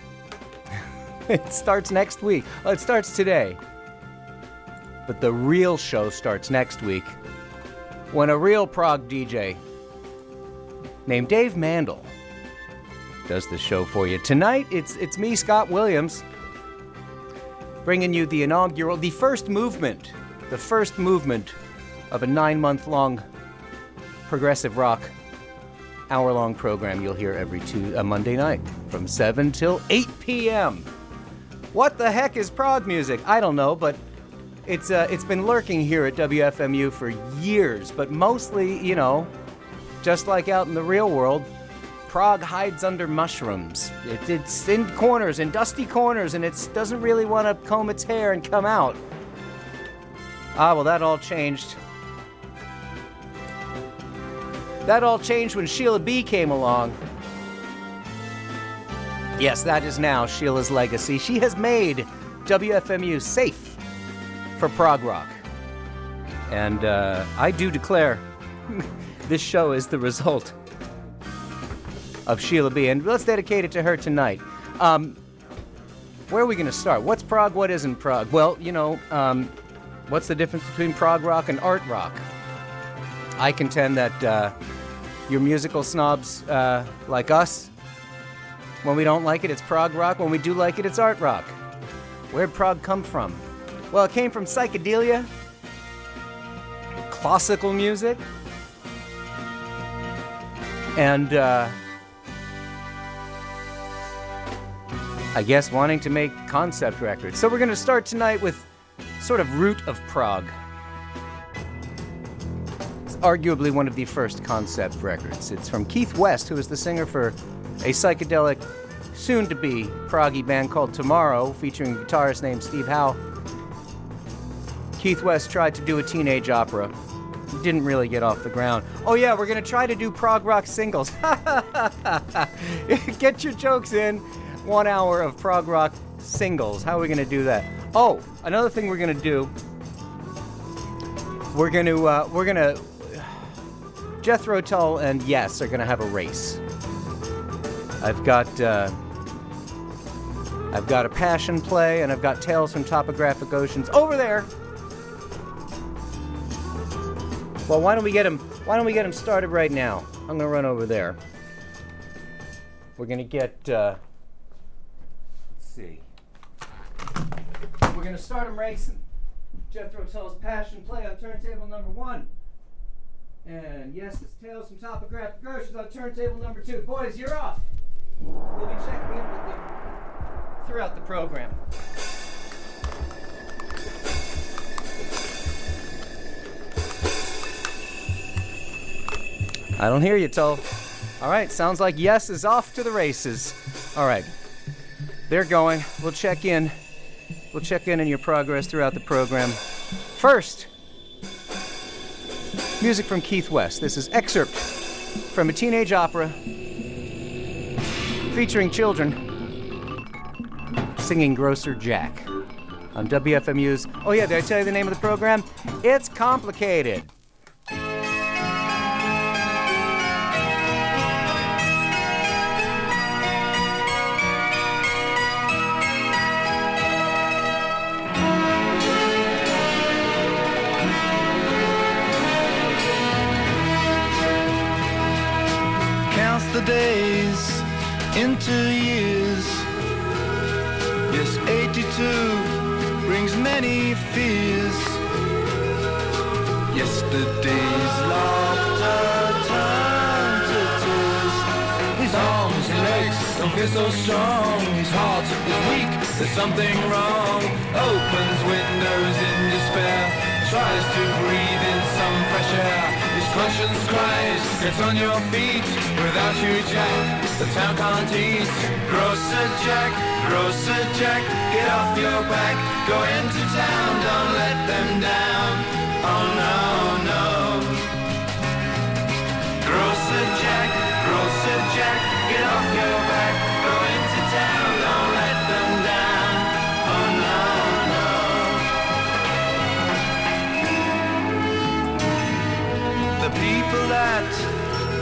It starts next week. Well, it starts today. But the real show starts next week when a real prog D J named Dave Mandel does the show for you. Tonight, it's it's me, Scott Williams, bringing you the inaugural, the first movement, the first movement of a nine-month-long progressive rock hour-long program you'll hear every two, uh, Monday night from seven till eight p.m. What the heck is prog music? I don't know, but it's uh, it's been lurking here at W F M U for years, but mostly, you know, just like out in the real world, prog hides under mushrooms. It, it's in corners, in dusty corners, and it doesn't really want to comb its hair and come out. Ah, well, that all changed. That all changed when Sheila B. came along. Yes, that is now Sheila's legacy. She has made W F M U safe for prog rock. And uh, I do declare this show is the result of Sheila B. And let's dedicate it to her tonight. Um, where are we going to start? What's prog? What isn't prog? Well, you know, um, what's the difference between prog rock and art rock? I contend that uh, your musical snobs uh, like us, when we don't like it, it's prog rock. When we do like it, it's art rock. Where'd prog come from? Well, it came from psychedelia, classical music, and uh, I guess wanting to make concept records. So we're going to start tonight with sort of root of prog. It's arguably one of the first concept records. It's from Keith West, who is the singer for a psychedelic, soon-to-be proggy band called Tomorrow, featuring a guitarist named Steve Howe. Keith West tried to do a teenage opera. Didn't really get off the ground. Oh yeah, we're going to try to do prog rock singles. Get your jokes in. One hour of prog rock singles. How are we going to do that? Oh, another thing we're going to do. We're going to, uh, we're going to, Jethro Tull and Yes are going to have a race. I've got, uh, I've got a passion play, and I've got Tales from Topographic Oceans over there. Well, why don't we get him, why don't we get him started right now? I'm going to run over there. We're going to get, uh, let's see. We're going to start him racing. Jethro Tull's Passion Play on turntable number one. And yes, it's Tales from Topographic Oceans on turntable number two. Boys, you're off. We'll be checking in with them throughout the program. I don't hear you, Tull. All right, sounds like Yes is off to the races. All right, they're going. We'll check in. We'll check in on your progress throughout the program. First, music from Keith West. This is excerpt from a teenage opera featuring children singing Grocer Jack on W F M U's... Oh yeah, did I tell you the name of the program? It's Complicated. The days into years. Yes, eighty-two brings many fears. Yesterday's laughter turned to tears. His arms and legs don't feel so strong. His heart is weak, there's something wrong. Opens windows in despair, tries to breathe in some fresh air. Conscience cries, gets on your feet. Without you, Jack, the town can't eat. Grocer Jack, Grocer Jack, get off your back. Go into town, don't let them down. Oh no, no. Grocer Jack, Grocer Jack, get off your back. Go into town, don't let them down. Oh no, no. The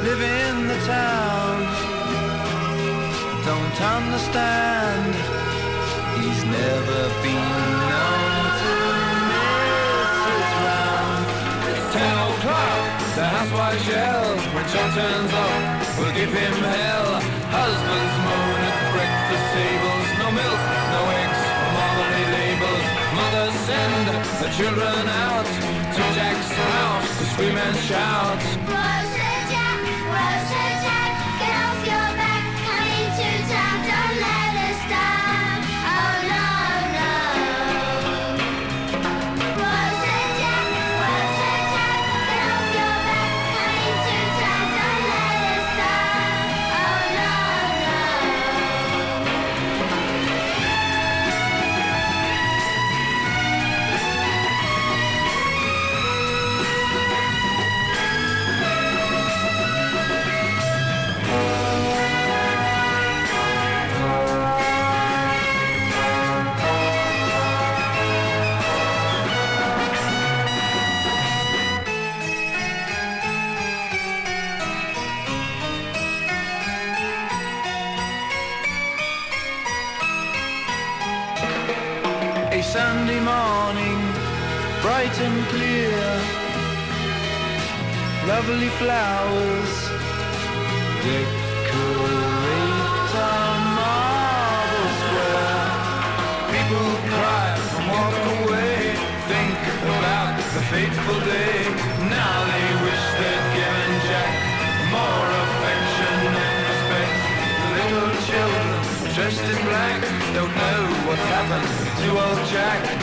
live in the town, don't understand. He's never been known to miss his round. It's ten o'clock, the housewife yells. When John turns up, we'll give him hell. Husbands moan at breakfast tables. No milk, no eggs, marmalade labels. Mothers send the children out to Jack's house to scream and shout. Rosa Jack, Rosa Jack, get off your back, come into town, don't let us down. Oh no, no. Rosa Jack, Rosa Jack, get off your back, come into town, don't let us down. Oh no, no. A Sunday morning, bright and clear, lovely flowers decorate our marble square. People cry and walk away, think about the fateful day. Now they wish they'd given Jack more affection and respect. The little children dressed in black don't know what's happened to old Jack.